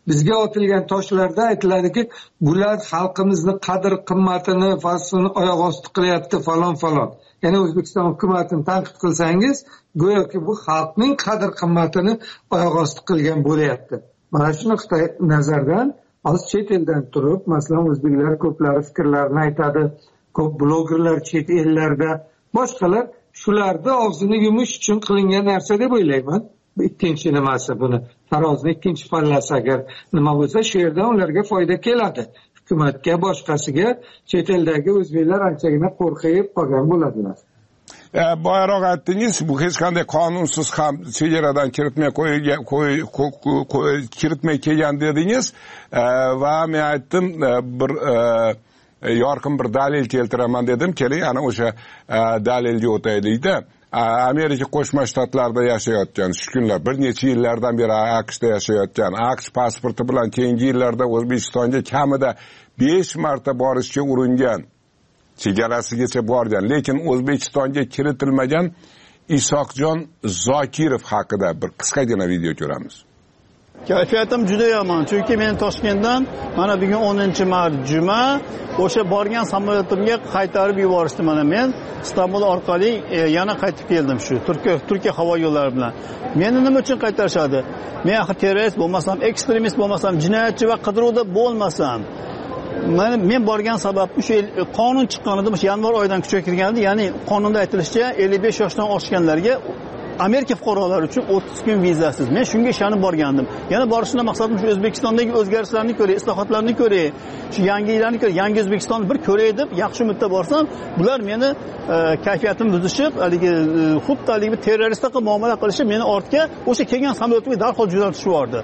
bizga otilgan toshlarda aytiladiki, bular xalqimizni qadr qimmatini, faslini oyoq osti qilyapti falon falon. Ya'ni O'zbekiston hukumatini tanqid qilsangiz, go'yoki bu xalqning qadr qimmatini oyoq osti qilgan bo'layapti. Mana shu nuqtai nazardan hozir chet eldan turib, masalan, o'zbeklar ko'plari fikrlarini aytadi, ko'p blogerlar chet ellarda, boshqalar shularni og'zini yumish uchun qilingan narsa deb o'ylayman. Ikkinchi nimasi buni tarozining ikkinchi pallasi agar nima bo'lsa, shu yerdan ularga foyda keladi. Hukumatga, boshqasiga chet eldagi o'zbeklar anchagina qo'rqib qolgan bo'ladilar. Boyaroq aytdingiz, bu hech qanday qonunsiz ham chegaradan kiritmay qo'yilgan kiritmay kelgan dedingiz va men aytdim bir yorqin bir dalil keltiraman dedim. Keling, ana o'sha dalilga o'taylik-da. Amerika Qo'shma Shtatlarida yashayotgan, shu kunlar bir necha yillardan beri AQShda yashayotgan, AQSh pasporti bilan keyingi yillarda O'zbekistonga kamida besh marta borishga uringan, chegarasigacha borgan, lekin O'zbekistonga kiritilmagan Isoqjon Zokirov haqida bir qisqagina video ko'ramiz. Kayfiyatim juda yomon, chunki men Toshkentdan mana bugun o'ninchi mart juma o'sha borgan samolyotimga qaytarib yuborishdi. Mana men Istanbul orqali e, yana qaytib keldim shu Turkiya Turkiya havo yo'llari bilan. Meni nima uchun qaytarishadi? Men axir terrorist bo'lmasam, ekstremist bo'lmasam, jinoyatchi va qidiruvda bo'lmasam, men men borgan sabab o'sha qonun chiqqanida, o'sha yanvar oyidan kuchga kirgandi, ya'ni qonunda aytilishicha ellik besh yoshdan oshganlarga Amerika fuqarolari uchun o'ttiz kun vizasiz. Men shunga ishonib borgandim. Yana borishdan maqsadim shu O'zbekistondagi o'zgarishlarni ko'ray, islohotlarni ko'ray, shu yangiliklarni ko'ray, yangi O'zbekistonni bir ko'ray deb yaxshi umidda borsam, bular meni e, kayfiyatimni buzishib, haligi xuddi haligi terroristga muomala qilishib, meni ortga o'sha kelgan samolyotimga darhol jo'natishib yubordi.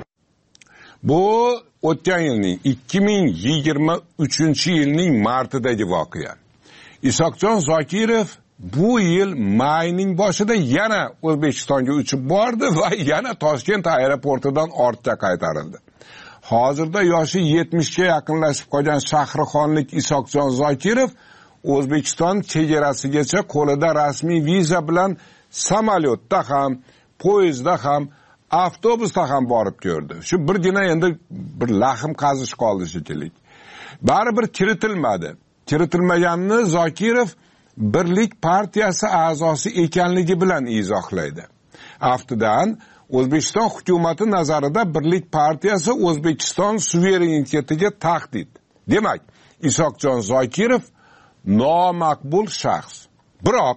Bu o'tgan yilning ikki ming yigirma uchinchi yilning martidagi voqea. Isoqjon Zokirov bu yil mayning boshida yana O'zbekistonga uchib bordi va yana Toshkent aeroportidan ortga qaytarildi. Hozirda yoshi yetmishga yaqinlashib qolgan Shahrixonlik Isoqjon Zokirov O'zbekiston chegarasigacha qo'lida rasmiy viza bilan samolyotda ham, poyezdda ham, avtobusda ham borib ko'rdi. Shu birgina endi bir lahm qazish qoldi shekilli. Baribir kiritilmadi. Kiritilmaganini Zokirov Birlik partiyasi a'zosi ekanligi bilan izohlaydi. Aftidan O'zbekiston hukumati nazarida Birlik partiyasi O'zbekiston suverenitetiga tahdid. Demak, Isoqjon Zokirov nomaqbul shaxs. Biroq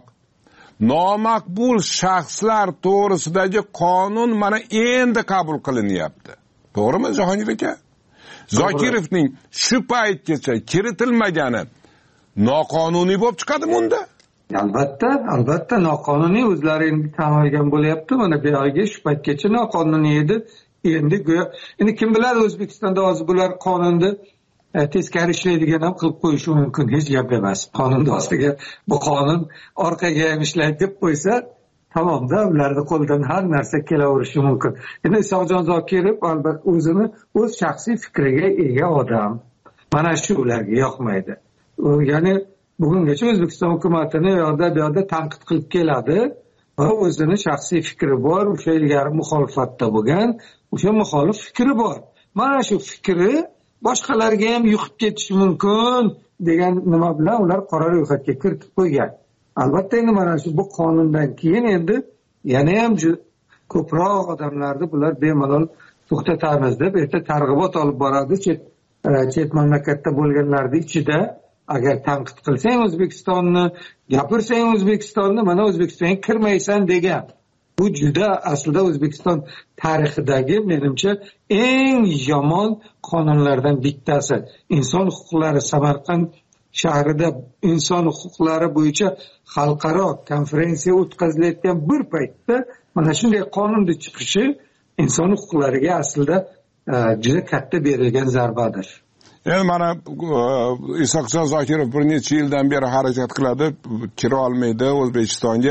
nomaqbul shaxslar to'g'risidagi qonun mana endi qabul qilinyapti. To'g'rimi, Jahongir aka? Zokirovning shu paytgacha kiritilmagani noqonuniy bo'lib chiqadimi unda? Albatta, albatta noqonuniy, o'zlari endi tan olgan bo'lyapti. Mana bu oyga shu paytgacha noqonuniy edi. Endi go'yo, endi kim biladi O'zbekistonda hozir bular qonunni e, teskari ishlaydigan ham qilib qo'yishi mumkin, hech gap emas. Qonunni ostiga bu qonun orqaga ham ishlaydi deb qo'ysa, tamomda ularning qo'lidan har narsa kelaverishi mumkin. Endi Isoqjon Zokirov albatta o'zini o'z shaxsiy fikriga ega odam. Mana shu ularga yoqmaydi. Ya'ni bugungacha O'zbekiston hukumatini yo'lda bu yerda tanqid qilib keladi va o'zini shaxsiy fikri bor, o'sha ilgari muxolifatda bo'lgan, o'sha muxolif fikri bor. Mana shu fikri boshqalarga ham yuqib ketishi mumkin degan nima bilan ular qora ro'yxatga kiritib qo'ygan. Albatta endi mana shu bu qonundan keyin endi yana ham ko'proq odamlarni bular bemalol to'xtatamiz deb erta targ'ibot olib boradi chet chet mamlakatda bo'lganlarning ichida. Agar tanqid qilsang O'zbekistonni, gapirsang O'zbekistonni, mana O'zbekistonga kirmaysan degan. Bu juda aslida O'zbekiston tarixidagi menimcha eng yomon qonunlardan bittasi. Inson huquqlari Samarqand shahrida inson huquqlari bo'yicha xalqaro konferensiya o'tkazilayotgan bir paytda mana shunday qonunni chiqishi inson huquqlariga aslida juda katta berilgan zarbadir. Endi mana Isoqjon Zokirov bir necha yildan beri harakat qiladi, kira olmaydi O'zbekistonga.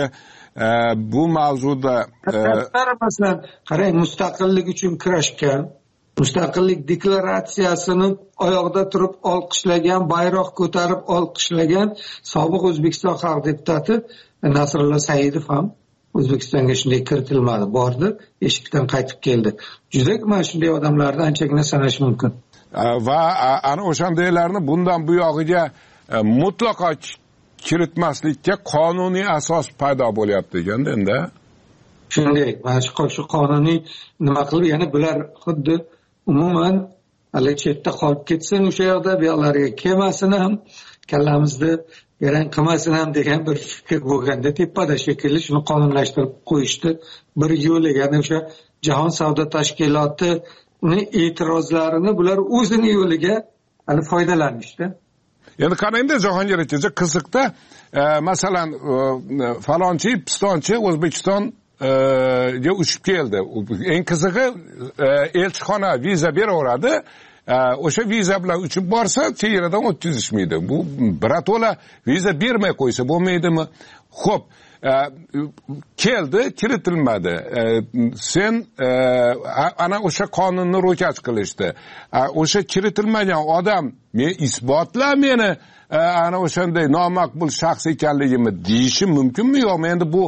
Bu mavzuda masalan, qarang, mustaqillik uchun kurashgan, mustaqillik deklaratsiyasini oyoqda turib olqishlagan, bayroq ko'tarib olqishlagan sobiq O'zbekiston xalq deputati Nasrullo Saidov ham O'zbekistonga shunday kiritilmadi, bordi, eshikdan qaytib keldi. Juda mana shunday odamlarni anchagina sanash mumkin. Va ana o'shandaylarni bundan bu yog'iga mutlaqo kiritmaslikka qonuniy asos paydo bo'lyapti ekanda endi. Shunday, mana shu qonuniy nima qilib, yana bular xuddi umuman hali chetda qolib ketsin o'sha yoqda, bu yoqlarga kelmasin ham, kallamizni garang qilmasin ham degan bir fikr bo'lganda tepada shekilli shuni qonunlashtirib qo'yishdi. Bir yo'l, ya'ni o'sha Jahon savdo tashkilotini e'tirozlarini bular o'zini yo'liga hali foydalanishdi. Endi qarangda Jahongir aka, qiziqda masalan falonchi, pistonchi O'zbekiston ga uchib keldi. Eng qizig'i elchixona viza beraveradi. O'sha viza bilan uchib borsa, chegaradan o'tkazishmaydi. Bu birato'la viza bermay qo'ysa bo'lmaydimi? Xo'p, keldi, kiritilmadi. Sen ana o'sha qonunni ro'kach qilishdi. O'sha kiritilmagan odam men isbotla meni ana o'shanday nomaqbul shaxs ekanligimni deyishi mumkinmi yo'qmi? Endi bu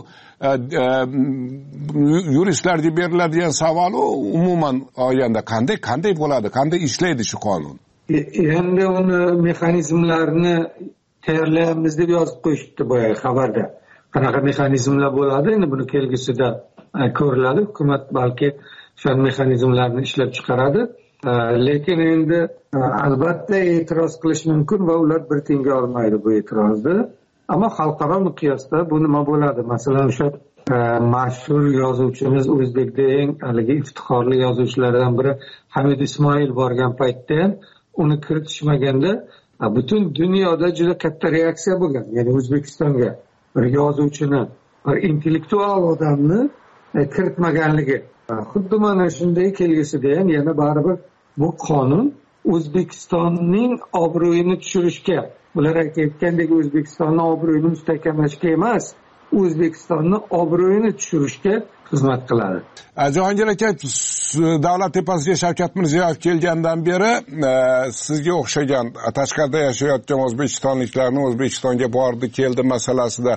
yuristlarga beriladigan savol umuman olganda qanday qanday bo'ladi, qanday ishlaydi shu qonun? Endi uni mexanizmlarini tayyorlayapmiz deb yozib qo'yishdi boya xabarda. Qanaqa mexanizmlar bo'ladi, endi buni kelgusida ko'riladi. Hukumat balki shu mexanizmlarni ishlab chiqaradi. Lekin endi albatta e'tiroz qilish mumkin va ular bir tiyinga olmaydi bu e'tirozni. Ammo xalqaro miqyosda bu nima bo'ladi? Masalan, o'sha mashhur yozuvchimiz, O'zbekda eng haligi iftixorli yozuvchilardan biri Hamid Ismoil borgan paytda ham uni kiritishmaganda butun dunyoda juda katta reaksiya bo'lgan. Ya'ni O'zbekistonga bir yozuvchini, bir intellektual odamni kiritmaganligi. Xuddi mana shunday kelgusida ham yana baribir bu qonun O'zbekistonning obro'yini tushirishga, ular aytayotgandek O'zbekistonning obro'yini mustahkamlashga emas, O'zbekistonning obro'yini tushirishga xizmat qiladi. Jahongir aka, davlat tepasiga Shavkat Mirziyoyev kelgandan beri sizga o'xshagan tashqarida yashayotgan o'zbekistonliklarni O'zbekistonga bordi, keldi masalasida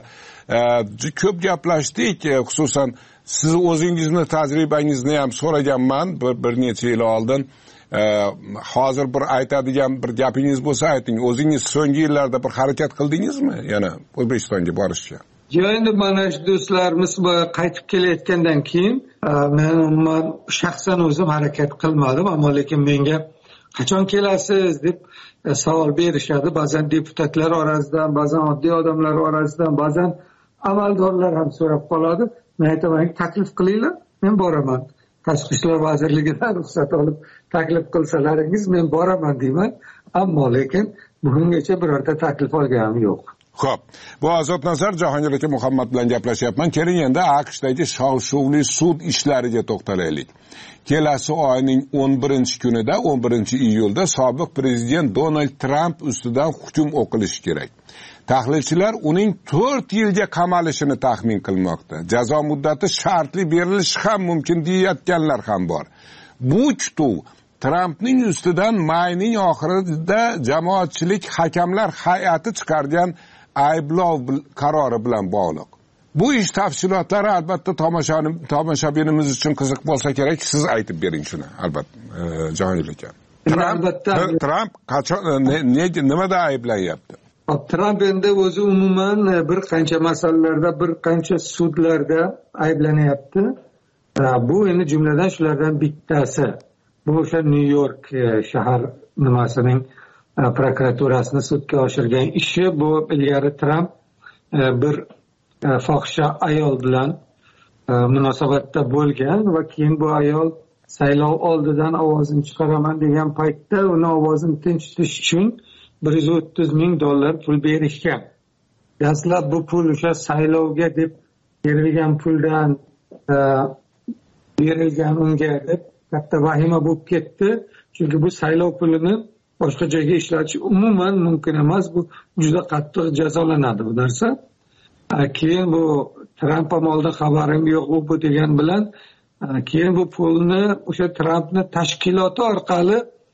ko'p gaplashdik. Xususan siz o'zingizni tajribangizni ham so'raganman bir, bir necha yil oldin. Hozir bir aytadigan bir gapingiz bo'lsa ayting. O'zingiz so'nggi yillarda bir harakat qildingizmi yana O'zbekistonga borishga? Yo'q, endi mana shu do'stlarimiz qaytib kelayotgandan keyin men umuman shaxsan o'zim harakat qilmadim, ammo lekin menga qachon kelasiz deb savol berishadi. Ba'zan deputatlar orasidan, ba'zan oddiy odamlar orasidan, ba'zan amaldorlar ham so'rab qoladi. Men aytaman, taklif qilinglar, men boraman. Tashqi ishlar vazirligidan ruxsat olib taklif qilsalaringiz men boraman deyman. Ammo lekin bugungacha birorta taklif olganim yo'q. Xo'p, bu Ozod Nazar, Jahongir aka Muhammad bilan gaplashyapman. Keling endi AQShdagi shov-shuvli sud ishlariga to'xtalaylik. Kelasi oyning o'n birinchi kunida, o'n birinchi iyulda sobiq prezident Donald Trump ustidan hukm o'qilishi kerak. Tahlilchilar uning to'rt yilga qamalishini taxmin qilmoqda. Jazo muddati shartli berilishi ham mumkin deyotganlar ham bor. Bu kutuv Trumpning ustidan mayning oxirida jamoatchilik hakamlar hay'ati chiqargan ayblov qarori bilan bog'liq. Bu ish tafsilotlari albatta tomoshabinimiz uchun qiziq bo'lsa kerak, siz aytib bering shuni, albatta, Jahongir aka. Trump, Trump qachon nimada ayblanyapti? Trump endi o'zi umuman bir qancha masalalarda, bir qancha sudlarda ayblanyapti. Bu endi jumladan shulardan bittasi. Bu o'sha New York shahar nimasining prokuraturasini sudga oshirgan ishi. Bu ilgari Trump bir fohisha ayol bilan munosabatda bo'lgan va keyin bu ayol saylov oldidan ovozini chiqaraman degan paytda uni ovozini tinchitish uchun bir yuz o'ttiz ming dollar pul berishgan. Dastlab bu pul o'sha saylovga deb berilgan puldan berilgan unga deb katta vahima bo'lib ketdi. Chunki bu saylov pulini boshqa joyga ishlatish umuman mumkin emas. Bu juda qattiq jazolanadi bu narsa. Keyin bu Trump ham oldin xabarim yo'q bu degan bilan keyin bu pulni o'sha Trumpni tashkiloti orqali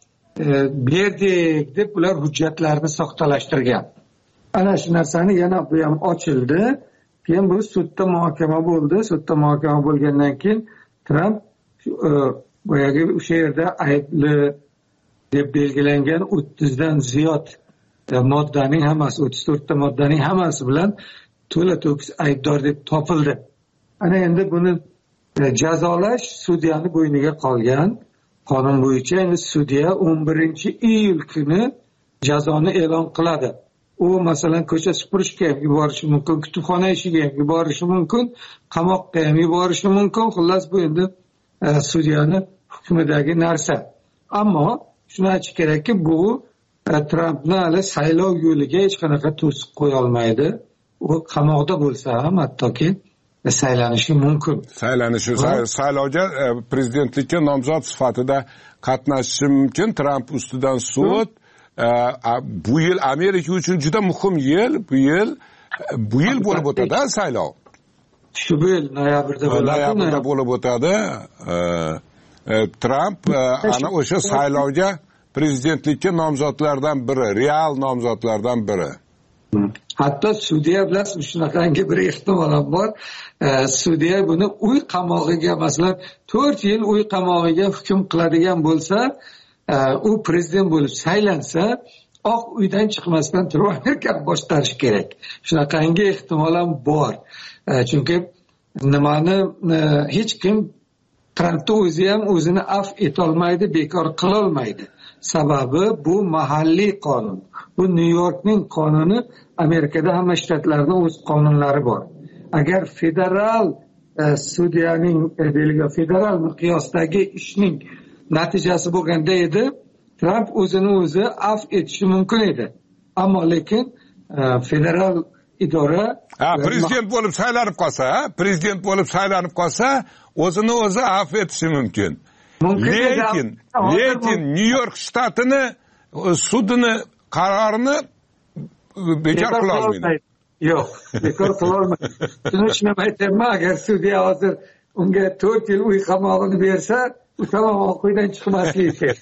berdik deb ular hujjatlarni soxtalashtirgan. Ana shu narsani yana bu ham ochildi. keyin bu sudda muhokama bo'ldi. Sudda muhokama bo'lgandan keyin Tramp boyagi o'sha yerda aybli deb belgilangan o'ttizdan ziyod moddaning hammasi, o'ttiz to'rtta moddaning hammasi bilan to'la to'kis aybdor deb topildi. Ana endi buni jazolash sudyani bo'yniga qolgan. Qonun bo'yicha endi sudya o'n birinchi iyul kuni jazoni e'lon qiladi. U masalan ko'cha supurishga ham yuborishi mumkin, kutubxona ishiga ham yuborishi mumkin, qamoqqa ham yuborishi mumkin. Xullas bu endi sudyani hukmidagi narsa. Ammo shuni aytish kerakki, bu Trampni hali saylov yo'liga hech qanaqa to'siq qo'ya olmaydi. U qamoqda bo'lsa ham hattoki saylanishi mumkin. Saylanishi, saylovga prezidentlikka nomzod sifatida qatnashishi mumkin. Tramp ustidan sud. Bu yil Amerika uchun juda muhim yil. Bu yil bu yil bo'lib o'tadi saylov. Shu yil noyabrda bo'ladi. Noyabrda bo'lib o'tadi. Tramp ana o'sha saylovga prezidentlikka nomzodlardan biri, real nomzodlardan biri. Hatto sudya bilasiz, shunaqangi bir ehtimol ham bor. Sudya buni uy qamog'iga, masalan, to'rt yil uy qamog'iga hukm qiladigan bo'lsa, u prezident bo'lib saylansa, oq uydan chiqmasdan turib Amerikani boshqarish kerak. Shunaqangi ehtimol ham bor. Chunki nimani hech kim Trampni o'zi ham o'zini af etolmaydi, bekor qila olmaydi. Sababi bu mahalliy qonun. Bu New Yorkning qonuni, Amerikada hamma shtatlarning o'z qonunlari bor. Agar federal e, sudyaning e, federal miqyosdagi ishning natijasi bo'lganda edi, Tramp o'zini o'zi af etishi mumkin edi. Ammo lekin e, federal idora ha, prezident bo'lib saylanib qolsa, prezident bo'lib saylanib qolsa, o'zini o'zi af etishi mumkin. Lekin, lekin New York shtatini sudini qarorini bekor qila olmaydi. Yo'q, bekor qila olmaydi. Shuni tushunib aytaman, agar sudya hozir unga to'rt yil uy qamog'ini bersa, u tamom oq uydan chiqmasligi kerak.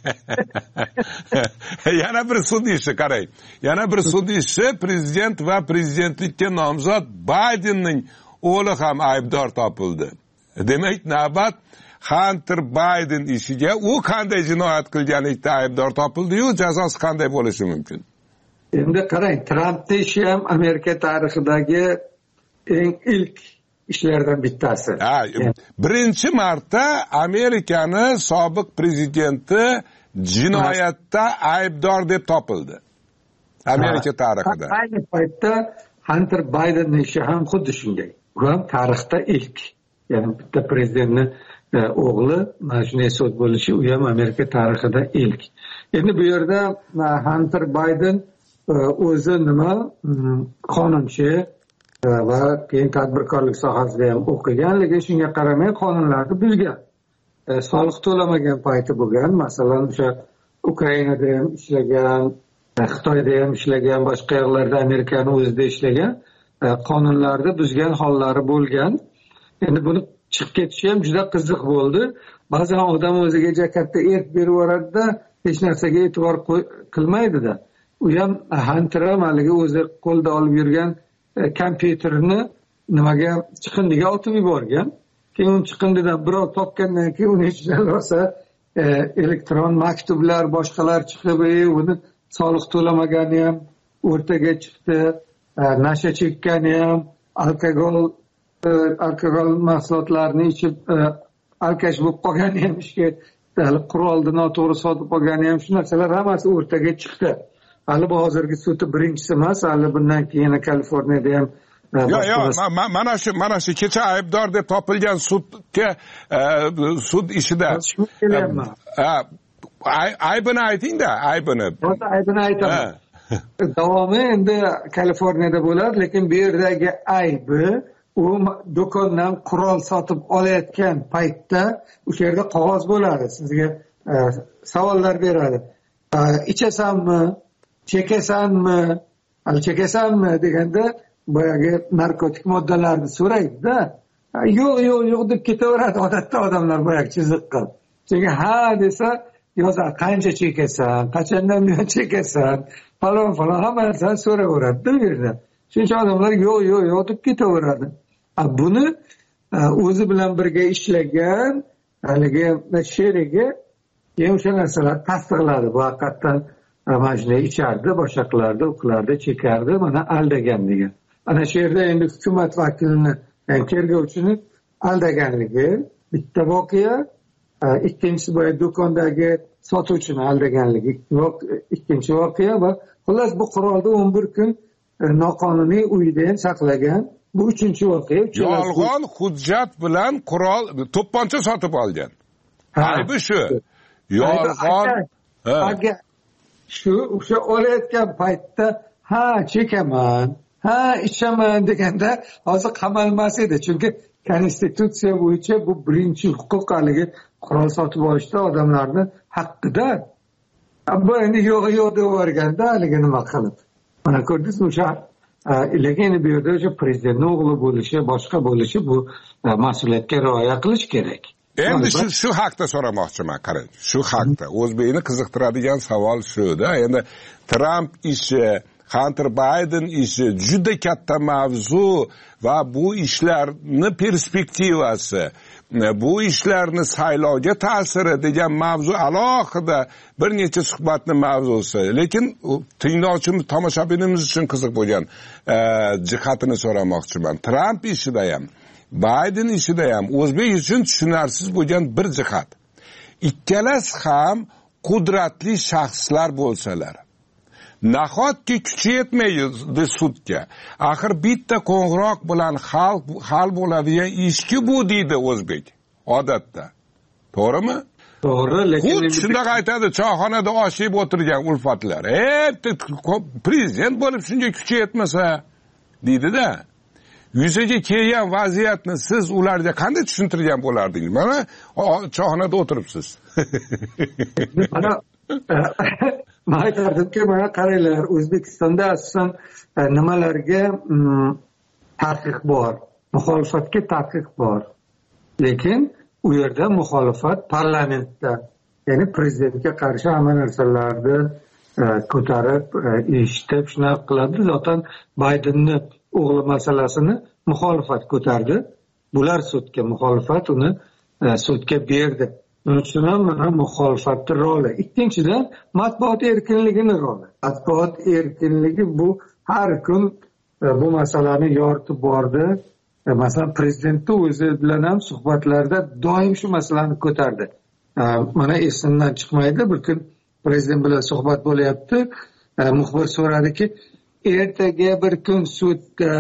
Yana bir sud ishi qarang. Yana bir sud ishi, prezident va prezidentlikka nomzod Baydenning o'g'li ham aybdor topildi. Demak, navbat Hunter Biden ishiga. U qanday jinoyat qilganlikda aybdor topildi-yu, jazosi qanday bo'lishi mumkin? Endi qarang, Trampning ishi ham Amerika tarixidagi eng ilk ishlardan bittasi. Ha, birinchi marta Amerikani sobiq prezidenti jinoyatda aybdor deb topildi. Amerika tarixida. Ayni paytda Hunter Bidenning ishi ham xuddi shunday. Bu ham tarixda ilk. Ya'ni bitta prezidentning o'g'li mana shunday sud bo'lishi, u ham Amerika tarixida ilk. Endi bu yerda Hunter Biden o'zi nima qonunchi va keyin tadbirkorlik sohasida ham o'qigan, lekin shunga qaramay qonunlarni buzgan. Soliq to'lamagan payti bo'lgan. Masalan, o'sha Ukrainada ham ishlagan, Xitoyda ham ishlagan, boshqa yerlarda Amerikani o'zida ishlagan, qonunlarni buzgan hollari bo'lgan. Endi buni chiqib ketishi ham juda qiziq bo'ldi. Ba'zan odam o'ziga juda katta erk berib yuboradi-da, hech narsaga e'tibor qilmaydi-da. U ham Hunter ham haligi o'zi qo'lda olib yurgan kompyuterini nimaga, chiqindiga otib yuborgan. Keyin chiqindidan birov topgandan keyin uni ichidan rosa elektron maktublar, boshqalar chiqib, uni soliq to'lamagani ham o'rtaga chiqdi, nasha chekkani ham, alkogol alkogol mahsulotlarini ichib alkash bo'lib qolgani ham, ishga qurolni noto'g'ri sotib qolgani ham, shu narsalar hammasi o'rtaga chiqdi. Hali bu hozirgi sudi birinchisi emas, hali bundan keyin Kaliforniyada ham yo'q yo'q mana shu mana shu kecha aybdor deb topilgan sudga sud ishida aybini ayting-da, aybini. Aybini aytaman. Davomi endi Kaliforniyada bo'ladi, lekin bu yerdagi aybi u do'kondan qurol sotib olayotgan paytda o'sha yerda qog'oz bo'ladi, sizga savollar beradi. Ichasanmi, chekasanmi, hali chekasanmi deganda boyagi narkotik moddalarni so'raydi-da. Yo'q, yo'q, yo'q deb ketaveradi odatda odamlar boyagi chiziqqa. Chunki ha desa, yozar qancha chekasan, qachondan buyon chekasan, falon falon hamma narsani so'raveradi-da bu yerda. Shuncha odamlar yo'q yo'q yo'q deb ketaveradi. Buni o'zi bilan birga ishlagan haligi sherigi keyin o'sha narsalar tasdiqladi. Bu haqiqatdan mana shunday ichardi, boshqa qilardi, o'qilardi, chekardi, mana aldagan degan. Ana shu yerda endi hukumat vakilini, ya'ni tergovchini aldaganligi bitta voqea, ikkinchisi boya do'kondagi sotuvchini aldaganligi ikkinchi voqea va xullas bu qurolni o'n bir kun noqonuniy uyda ham saqlagan. Bu uchinchi voqea. Yolg'on hujjat bilan qurol, to'pponcha sotib olgan. Aybi shu. Yolg'on. Agar shu o'sha olayotgan paytda ha chekaman, ha ichaman deganda hozir qamalmas edi. Chunki konstitutsiya bo'yicha bu birinchi huquq haligi qurol sotib olishda odamlarni haqqida. Bu endi yo'q yo'q deb o'rganda haligi nima qilib. Mana ko'rdingizmi, o'sha lekin bu yerda o'sha prezidentning o'g'li bo'lishi, boshqa bo'lishi bu mas'uliyatga rioya qilish kerak. Endi shu shu haqda so'ramoqchiman, qarang. Shu haqda o'zbekni qiziqtiradigan savol shuda. Endi Trump ishi, Hunter Biden ishi juda katta mavzu va bu ishlarni perspektivasi, bu ishlarni saylovga ta'siri degan mavzu alohida bir necha suhbatning mavzusi. Lekin tinglovchimiz, tomoshabinimiz uchun qiziq bo'lgan jihatini so'ramoqchiman. Trump ishida ham, Biden ishida ham o'zbek uchun tushunarsiz bo'lgan bir jihat. Ikkalasi ham qudratli shaxslar bo'lsalar, nahotki kuchi yetmaydi sudga. Axir bitta qo'ng'iroq bilan hal hal bo'ladigan ishki bu deydi o'zbek odatda. To'g'rimi? To'g'ri, lekin xuddi shunday aytadi choyxonada osh yeb o'tirgan ulfatlar. Ey, prezident bo'lib shunga kuchi yetmasa deydi-da. Yuzaga kelgan vaziyatni siz ularga qanday tushuntirgan bo'lardingiz? Mana choyxonada o'tiribsiz. Mana men aytardimki, mana qaranglar, O'zbekistonda asosan nimalarga taqiq bor, muxolifatga taqiq bor. Lekin u yerda muxolifat parlamentda, ya'ni prezidentga qarshi hamma narsalarni ko'tarib, eshitib, shunaqa qiladi. Zotan Baydenni o'g'li masalasini muxolifat ko'tardi. Bular sudga muxolifat uni sudga berdi. Buning uchun ham mana muxolifatning roli. Ikkinchidan matbuot erkinligini roli. Matbuot erkinligi bu har kun bu masalani yoritib bordi. Masalan, prezidentning o'zi bilan ham suhbatlarda doim shu masalani ko'tardi. Mana esimdan chiqmaydi, bir kun prezident bilan suhbat bo'lyapti. Muxbir so'radiki, ertaga bir kun sudda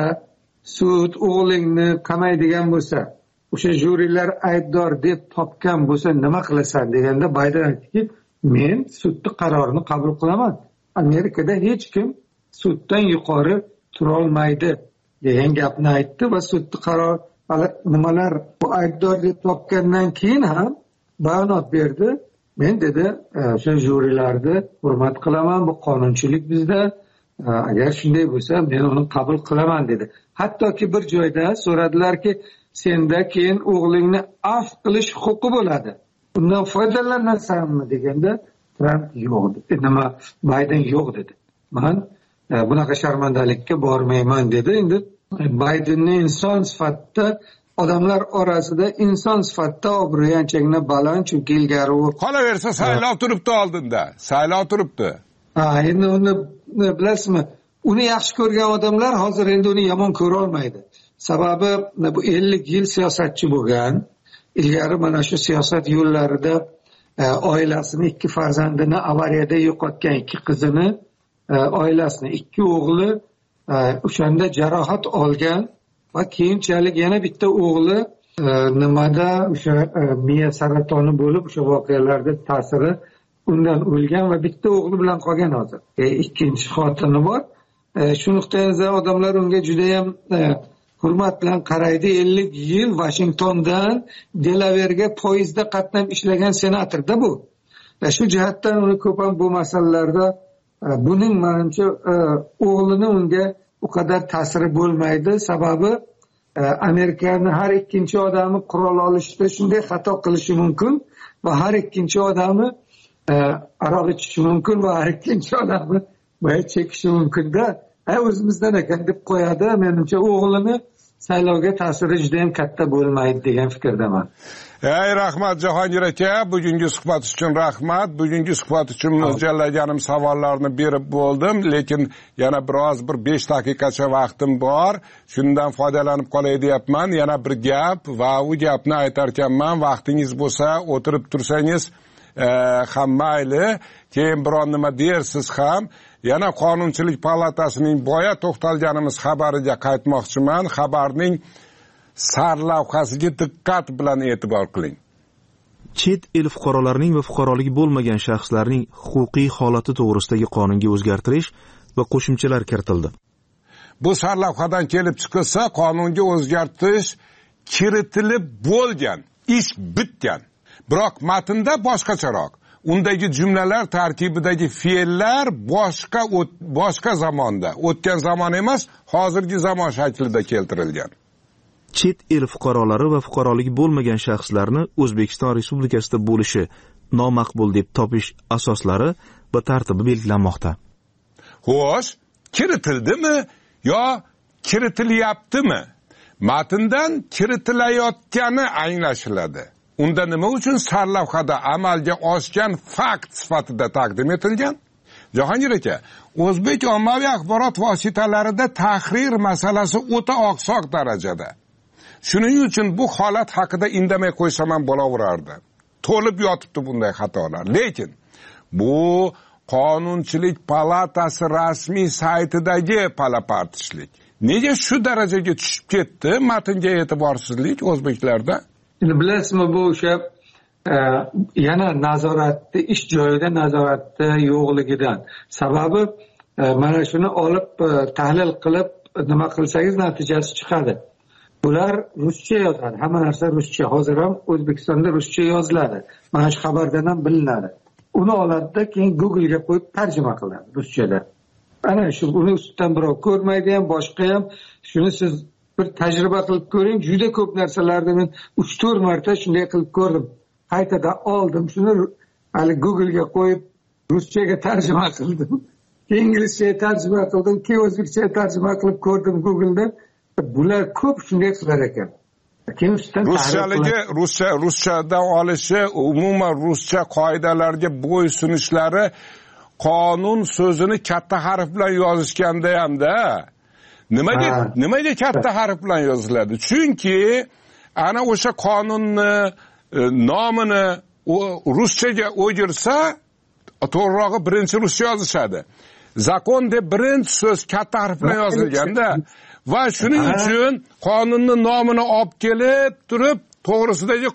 sud o'g'lingni qamaydigan bo'lsa, o'sha jurilar aybdor deb topgan bo'lsa nima qilasan deganda Bayden aytdiki, men sudning qarorini qabul qilaman. Amerikada hech kim suddan yuqori tura olmaydi degan gapni aytdi va sudning qaror nimalar bu aybdor deb topgandan keyin ham bayonot berdi. Men dedi, o'sha jurilarni hurmat qilaman, bu qonunchilik bizda. Agar shunday bo'lsa, men uni qabul qilaman dedi. Hattoki bir joyda so'radilarki, senda keyin o'g'lingni afv qilish huquqi bo'ladi. Undan foydalanasanmi deganda Trump yo'q dedi. Nima Bayden yo'q dedi. Men bunaqa sharmandalikka bormayman dedi. Endi Baydenni inson sifatida odamlar orasida inson sifatida obro'yi anchagina baland, chunki ilgari u qolaversa saylov turibdi oldinda. Saylov turibdi. Ha, endi uni bilasizmi? Uni yaxshi ko'rgan odamlar hozir endi uni yomon ko'ra olmaydi. Sababi bu ellik yil siyosatchi bo'lgan. Ilgari mana shu siyosat yo'llarida oilasini, ikki farzandini avariyada yo'qotgan, ikki qizini, oilasini, ikki o'g'li o'shanda jarohat olgan va keyinchalik yana bitta o'g'li nimada o'sha miya saratoni bo'lib, o'sha voqealarda ta'siri undan o'lgan va bitta o'g'li bilan qolgan hozir. E, ikkinchi xotini bor. E, shu nuqtai nazar odamlar unga juda ham e, hurmat bilan qaraydi. ellik yil Washingtondan Delaverga poyezdda qatnab ishlagan senatorda bu. Va shu jihatdan uni ko'p ham bu masalalarda e, buning menimcha e, o'g'lini unga u qadar ta'siri bo'lmaydi. Sababi e, Amerikani har ikkinchi odami qurol olishda shunday xato qilishi mumkin va har ikkinchi odami aroq ichishi mumkin va har ikkinchi odamni boya chekishi mumkin-da. ha o'zimizdan ekan deb qo'yadi. Menimcha o'g'lini saylovga ta'siri juda ham katta bo'lmaydi degan fikrdaman. Ey rahmat Jahongir aka, bugungi suhbat uchun rahmat. Bugungi suhbat uchun mo'ljallaganim savollarni berib bo'ldim, lekin yana biroz bir besh daqiqacha vaqtim bor. Shundan foydalanib qolay deyapman. Yana bir gap va u gapni aytar ekanman. Vaqtingiz bo'lsa, o'tirib tursangiz e, ham mayli, keyin biron nima dersiz ham. Yana Qonunchilik palatasining boya to'xtalganimiz xabariga qaytmoqchiman. Xabarning sarlavhasiga diqqat bilan e'tibor qiling. Chet el fuqarolarining va fuqaroligi bo'lmagan shaxslarning huquqiy holati to'g'risidagi qonunga o'zgartirish va qo'shimchalar kiritildi. Bu sarlavhadan kelib chiqilsa, qonunga o'zgartirish kiritilib bo'lgan, ish bitgan. Biroq matnda boshqacharoq. Undagi jumlalar tarkibidagi fe'llar boshqa boshqa zamonda, o'tgan zamon emas, hozirgi zamon shaklida keltirilgan. Chet el fuqarolari va fuqaroligi bo'lmagan shaxslarni O'zbekiston Respublikasida bo'lishi nomaqbul deb topish asoslari va tartibi belgilanmoqda. Xo'sh, kiritildimi yo kiritilyaptimi? Matndan kiritilayotgani anglashiladi. Unda nima uchun sarlavhada amalga oshgan fakt sifatida taqdim etilgan? Jahongir aka, o'zbek ommaviy axborot vositalarida tahrir masalasi o'ta oqsoq darajada. Shuning uchun bu holat haqida indamay qo'ysam ham bo'laverardi. To'lib yotibdi bunday xatolar. Lekin bu Qonunchilik palatasi rasmiy saytidagi palapartishlik. Nega shu darajaga tushib ketdi? Matnga e'tiborsizlik o'zbeklarda. Endi bilasizmi, bu o'sha e, yana nazoratni, ish joyida nazoratni yo'qligidan. Sababi e, mana shuni olib e, tahlil qilib nima qilsangiz natijasi chiqadi. Ular ruscha yozadi. Hamma narsa ruscha. Hozir ham O'zbekistonda ruscha yoziladi. Mana shu xabardan ham bilinadi. Uni oladida keyin Google ga qo'yib tarjima qiladi ruschada. Ana shu uni ustidan birov ko'rmaydi ham, boshqa ham. Shuni siz bir tajriba qilib ko'ring. Juda ko'p narsalarni men uch to'rt marta shunday qilib ko'rdim. Qaytada oldim, shuni hali Google ga qo'yib ruschaga tarjima qildim. Inglizchaga tarjima qildim, keyin o'zbekchaga tarjima qilib ko'rdim Google'da. Bular ko'p shunday qilar ekan. Ruschaligi, ruscha, ruschadan olishi, umuman ruscha qoidalarga bo'ysunishlari qonun so'zini katta harf bilan yozishganda hamda nimaga nimaga katta harf bilan yoziladi? Chunki ana o'sha qonunni e, nomini ruschaga o'girsa, to'g'rirog'i birinchi ruscha yozishadi. Zakon deb birinchi so'z katta harf bilan yozilganda va shuning uchun qonunning nomini olib kelib turib, to'g'risidagi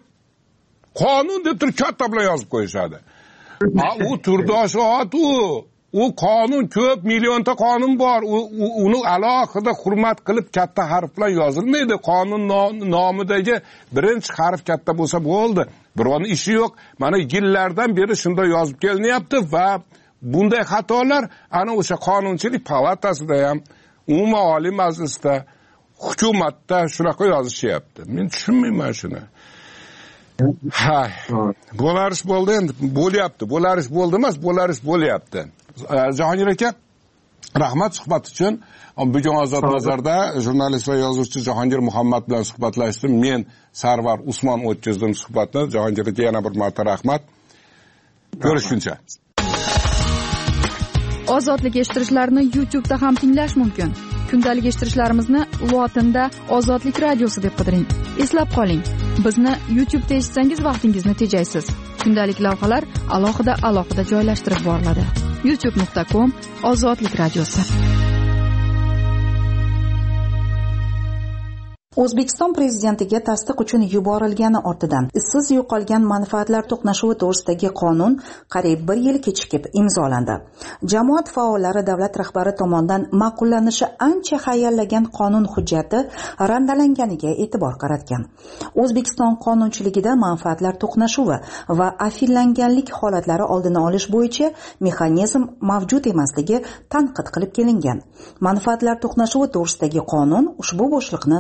qonun deb turib katta bilan yozib qo'yishadi. Ha, u turdosh ot u. U qonun ko'p, millionta qonun bor. U, uni alohida hurmat qilib katta harf bilan yozilmaydi. Qonun nomidagi birinchi harf katta bo'lsa bo'ldi. Birovni ishi yo'q. Mana yillardan beri shunday yozib kelinyapti va bunday xatolar ana o'sha Qonunchilik palatasida ham, umuman Oliy Majlisda, hukumatda shunaqa yozishyapti. Men tushunmayman shuni. Ha, bo'larish bo'ldi endi, bo'lyapti. Bo'larish bo'ldi emas, bo'larish bo'lyapti. Jahongir aka, rahmat suhbat uchun. Bugun Ozod Nazarda jurnalist va yozuvchi Jahongir Muhammad bilan suhbatlashdim. Men Sarvar Usmon o'tkazdim suhbatni. Jahongir aka yana bir marta rahmat. Ko'rishguncha. Ozodlik eshittirishlarni YouTube'da ham tinglash mumkin. Kundalik eshittirishlarimizni lotinda Ozodlik radiosi deb qidiring. Eslab qoling, bizni YouTube'da eshitsangiz vaqtingizni tejaysiz. Kundalik lavhalar alohida alohida joylashtirib boriladi. youtube nuqta com Ozodlik radiosi. O'zbekiston prezidentiga tasdiq uchun yuborilgani ortidan izsiz yo'qolgan manfaatlar to'qnashuvi to'g'risidagi qonun qariyb bir yil kechikib imzolandi. Jamoat faollari davlat rahbari tomonidan ma'qullanishi ancha hayallagan qonun hujjati randalanganiga e'tibor qaratgan. O'zbekiston qonunchiligida manfaatlar to'qnashuvi va afillanganlik holatlari oldini olish bo'yicha mexanizm mavjud emasligi tanqid qilib kelingan. Manfaatlar to'qnashuvi to'g'risidagi qonun ushbu bo'shliqni to'ldirish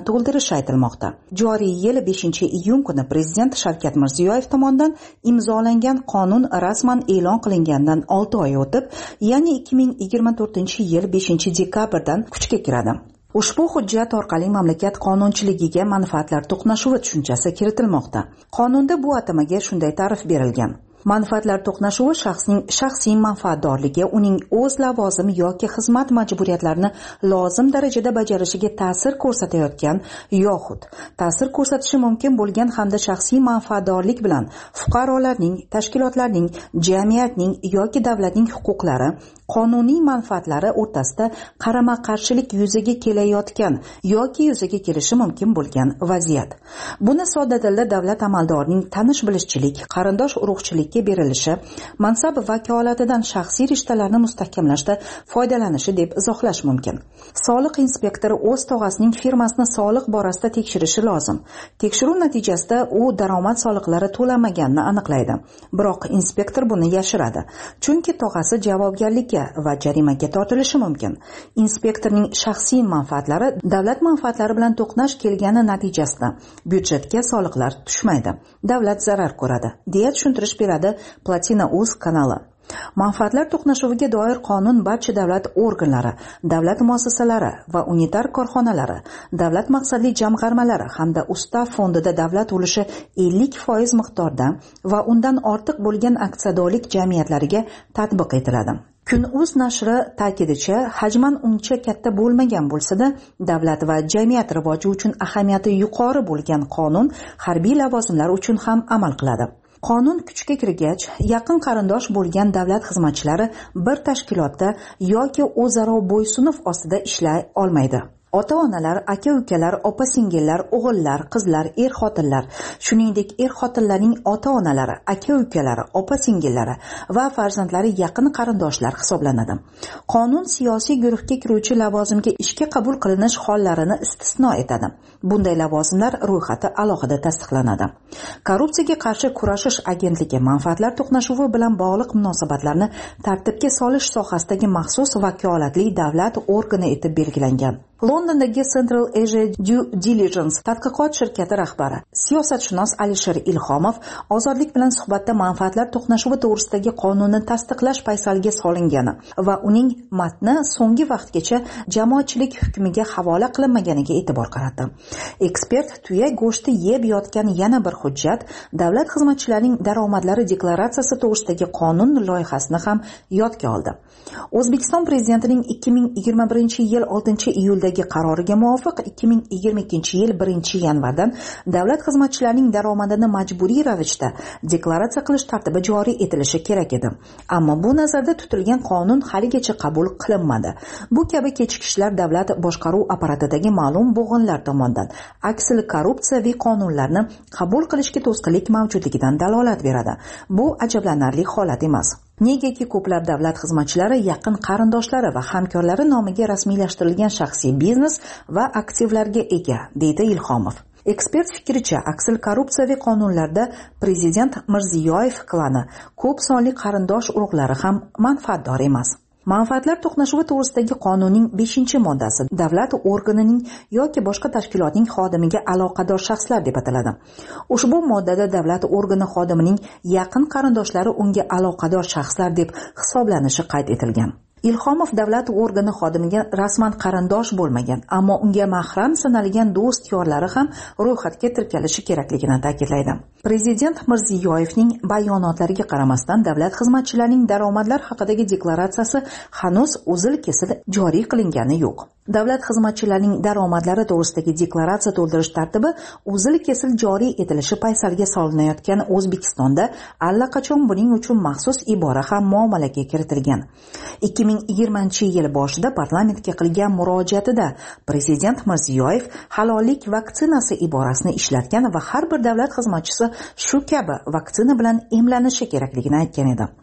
qilishi aytilmoqda. Joriy yil beshinchi iyun kuni Prezident Shavkat Mirziyoyev tomonidan imzolangan qonun rasman e'lon qilingandan olti oy o'tib, ya'ni ikki ming yigirma to'rtinchi yil beshinchi dekabrdan kuchga kiradi. Ushbu hujjat orqali mamlakat qonunchiligiga manfaatlar to'qnashuvi tushunchasi kiritilmoqda. Qonunda bu atamaga shunday ta'rif berilgan: manfaatlar to'qnashuvi shaxsning shaxsiy manfaatdorligi, uning o'z lavozim yoki xizmat majburiyatlarini lozim darajada bajarishiga ta'sir ko'rsatayotgan yoxud ta'sir ko'rsatishi mumkin bo'lgan hamda shaxsiy manfaatdorlik bilan fuqarolarning, tashkilotlarning, jamiyatning yoki davlatning huquqlari, qonuniy manfaatlari o'rtasida qarama-qarshilik yuzaga kelayotgan yoki yuzaga kelishi mumkin bo'lgan vaziyat. Buni sodda tilda davlat amaldorining tanish-bilishchilik, qarindosh-urug'chilik berilishi, mansab vakolatidan shaxsiy rishtalarni mustahkamlashda foydalanishi deb izohlash mumkin. Soliq inspektori o'z tog'asining firmasini soliq borasida tekshirishi lozim. Tekshiruv natijasida u daromad soliqlari to'lamaganini aniqlaydi. Biroq inspektor buni yashiradi, chunki tog'asi javobgarlikka va jarimaga tortilishi mumkin. Inspektorning shaxsiy manfaatlari davlat manfaatlari bilan to'qnash kelgani natijasida byudjetga soliqlar tushmaydi, davlat zarar ko'radi, deya tushuntirish beradi Platina.uz kanali. Manfaatlar to'qnashuviga doir qonun barcha davlat organlari, davlat muassasalari va unitar korxonalari, davlat maqsadli jamg'armalari hamda ustav fondida davlat ulushi ellik foiz miqdorda va undan ortiq bo'lgan aksiyadorlik jamiyatlariga tatbiq etiladi. Kun.uz nashri ta'kidicha, hajman uncha katta bo'lmagan bo'lsa-da, davlat va jamiyat rivoji uchun ahamiyati yuqori bo'lgan qonun harbiy lavozimlar uchun ham amal qiladi. Qonun kuchga kirgach, yaqin qarindosh bo'lgan davlat xizmatchilari bir tashkilotda yoki o'zaro bo'ysunuf ostida ishlay olmaydi. Ota-onalar, aka-ukalar, opa-singillar, o'g'illar, qizlar, er-xotinlar, shuningdek er-xotinlarning ota-onalari, aka-ukalari, opa-singillari va farzandlari yaqin qarindoshlar hisoblanadi. Qonun siyosiy guruhga kiruvchi lavozimga ishga qabul qilinish hollarini istisno etadi. Bunday lavozimlar ro'yxati alohida tasdiqlanadi. Korrupsiyaga qarshi kurashish agentligi manfaatlar to'qnashuvi bilan bog'liq munosabatlarni tartibga solish sohasidagi maxsus vakolatli davlat organi etib belgilangan. Londondagi Central Asia Due Diligence tadqiqot shirkati rahbari, siyosatshunos Alisher Ilhomov ozodlik bilan suhbatda manfaatlar to'qnashuvi to'g'risidagi qonunni tasdiqlash paysalga solingani va uning matni so'nggi vaqtgacha jamoatchilik hukmiga havola qilinmaganiga e'tibor qaratdi. Ekspert tuya go'shti yeb yotgan yana bir hujjat, davlat xizmatchilarining daromadlari deklaratsiyasi to'g'risidagi qonun loyihasini ham yodga oldi. O'zbekiston prezidentining ikki ming yigirma birinchi yil oltinchi iyuldagi qaroriga muvofiq ikki ming yigirma ikkinchi yil birinchi yanvardan davlat xizmatchilarining daromadini majburiy ravishda deklaratsiya qilish tartibi joriy etilishi kerak edi. Ammo bu nazarda tutilgan qonun haligacha qabul qilinmadi. Bu kabi kechikishlar davlat boshqaruv apparatidagi ma'lum bo'g'inlar tomonidan aksil korrupsiyaviy qonunlarni qabul qilishga to'sqinlik mavjudligidan dalolat beradi. Bu ajablanarli holat emas. Negaki ko'plab davlat xizmatchilari yaqin qarindoshlari va hamkorlari nomiga rasmiylashtirilgan shaxsiy biznes va aktivlarga ega, deydi Ilhomov. Ekspert fikricha, aksil korrupsiyaviy qonunlarda prezident Mirziyoyev klani, ko'p sonli qarindosh urug'lari ham manfaatdor emas. Manfaatlar to'qnashuvi to'g'risidagi qonunning beshinchi moddasi davlat organining yoki boshqa tashkilotning xodimiga aloqador shaxslar deb ataladi. Ushbu moddada davlat organi xodimining yaqin qarindoshlari unga aloqador shaxslar deb hisoblanishi qayd etilgan. Ilhomov davlat organi xodimiga rasman qarindosh bo'lmagan, ammo unga mahram sanalgan do'st yorlari ham ro'yxatga tirkalishi kerakligini ta'kidlaydi. Prezident Mirziyoyevning bayonotlariga qaramasdan davlat xizmatchilarining daromadlar haqidagi deklaratsiyasi hanuz uzil-kesil joriy qilingani yo'q. Davlat xizmatchilarining daromadlari to'g'risidagi deklaratsiya to'ldirish tartibi uzil-kesil joriy etilishi paysalga solinayotgan O'zbekistonda allaqachon buning uchun maxsus ibora ham muomalaga kiritilgan. ikki ming yigirmanchi yil boshida parlamentga qilgan murojaatida prezident Mirziyoyev halollik vaksinasi iborasini ishlatgan va har bir davlat xizmatchisi shu kabi vaksina bilan emlanishi kerakligini aytgan edi.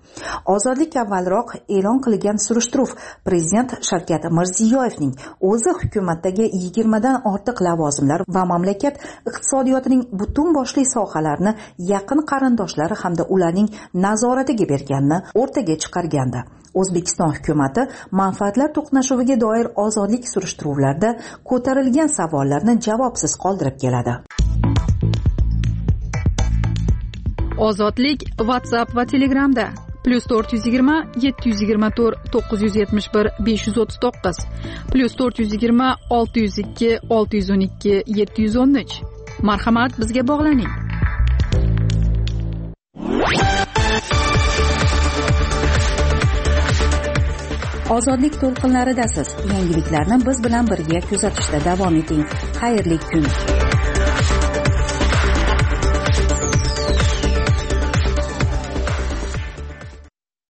Ozodlik avvalroq e'lon qilgan surishtiruv prezident Shavkat Mirziyoyevning o'zi hukumatdagi yigirmadan ortiq lavozimlar va mamlakat iqtisodiyotining butun boshli sohalarini yaqin qarindoshlari hamda ularning nazoratiga berganini o'rtaga chiqargandi. O'zbekiston hukumati manfaatlar to'qnashuviga doir ozodlik surishtiruvlarida ko'tarilgan savollarni javobsiz qoldirib keladi. Ozodlik WhatsApp va Telegramda plus to'rt yuz yigirma yetti yuz yigirma to'rt to'qqiz yuz yetmish bir besh yuz o'ttiz to'qqiz plus to'rt yuz yigirma olti yuz ikki olti yuz o'n ikki yetti yuz o'n uch. Marhamat, bizga bog'laning. Ozodlik to'lqinlaridasiz. Yangiliklarni biz bilan birga kuzatishda davom eting. Xayrli kun.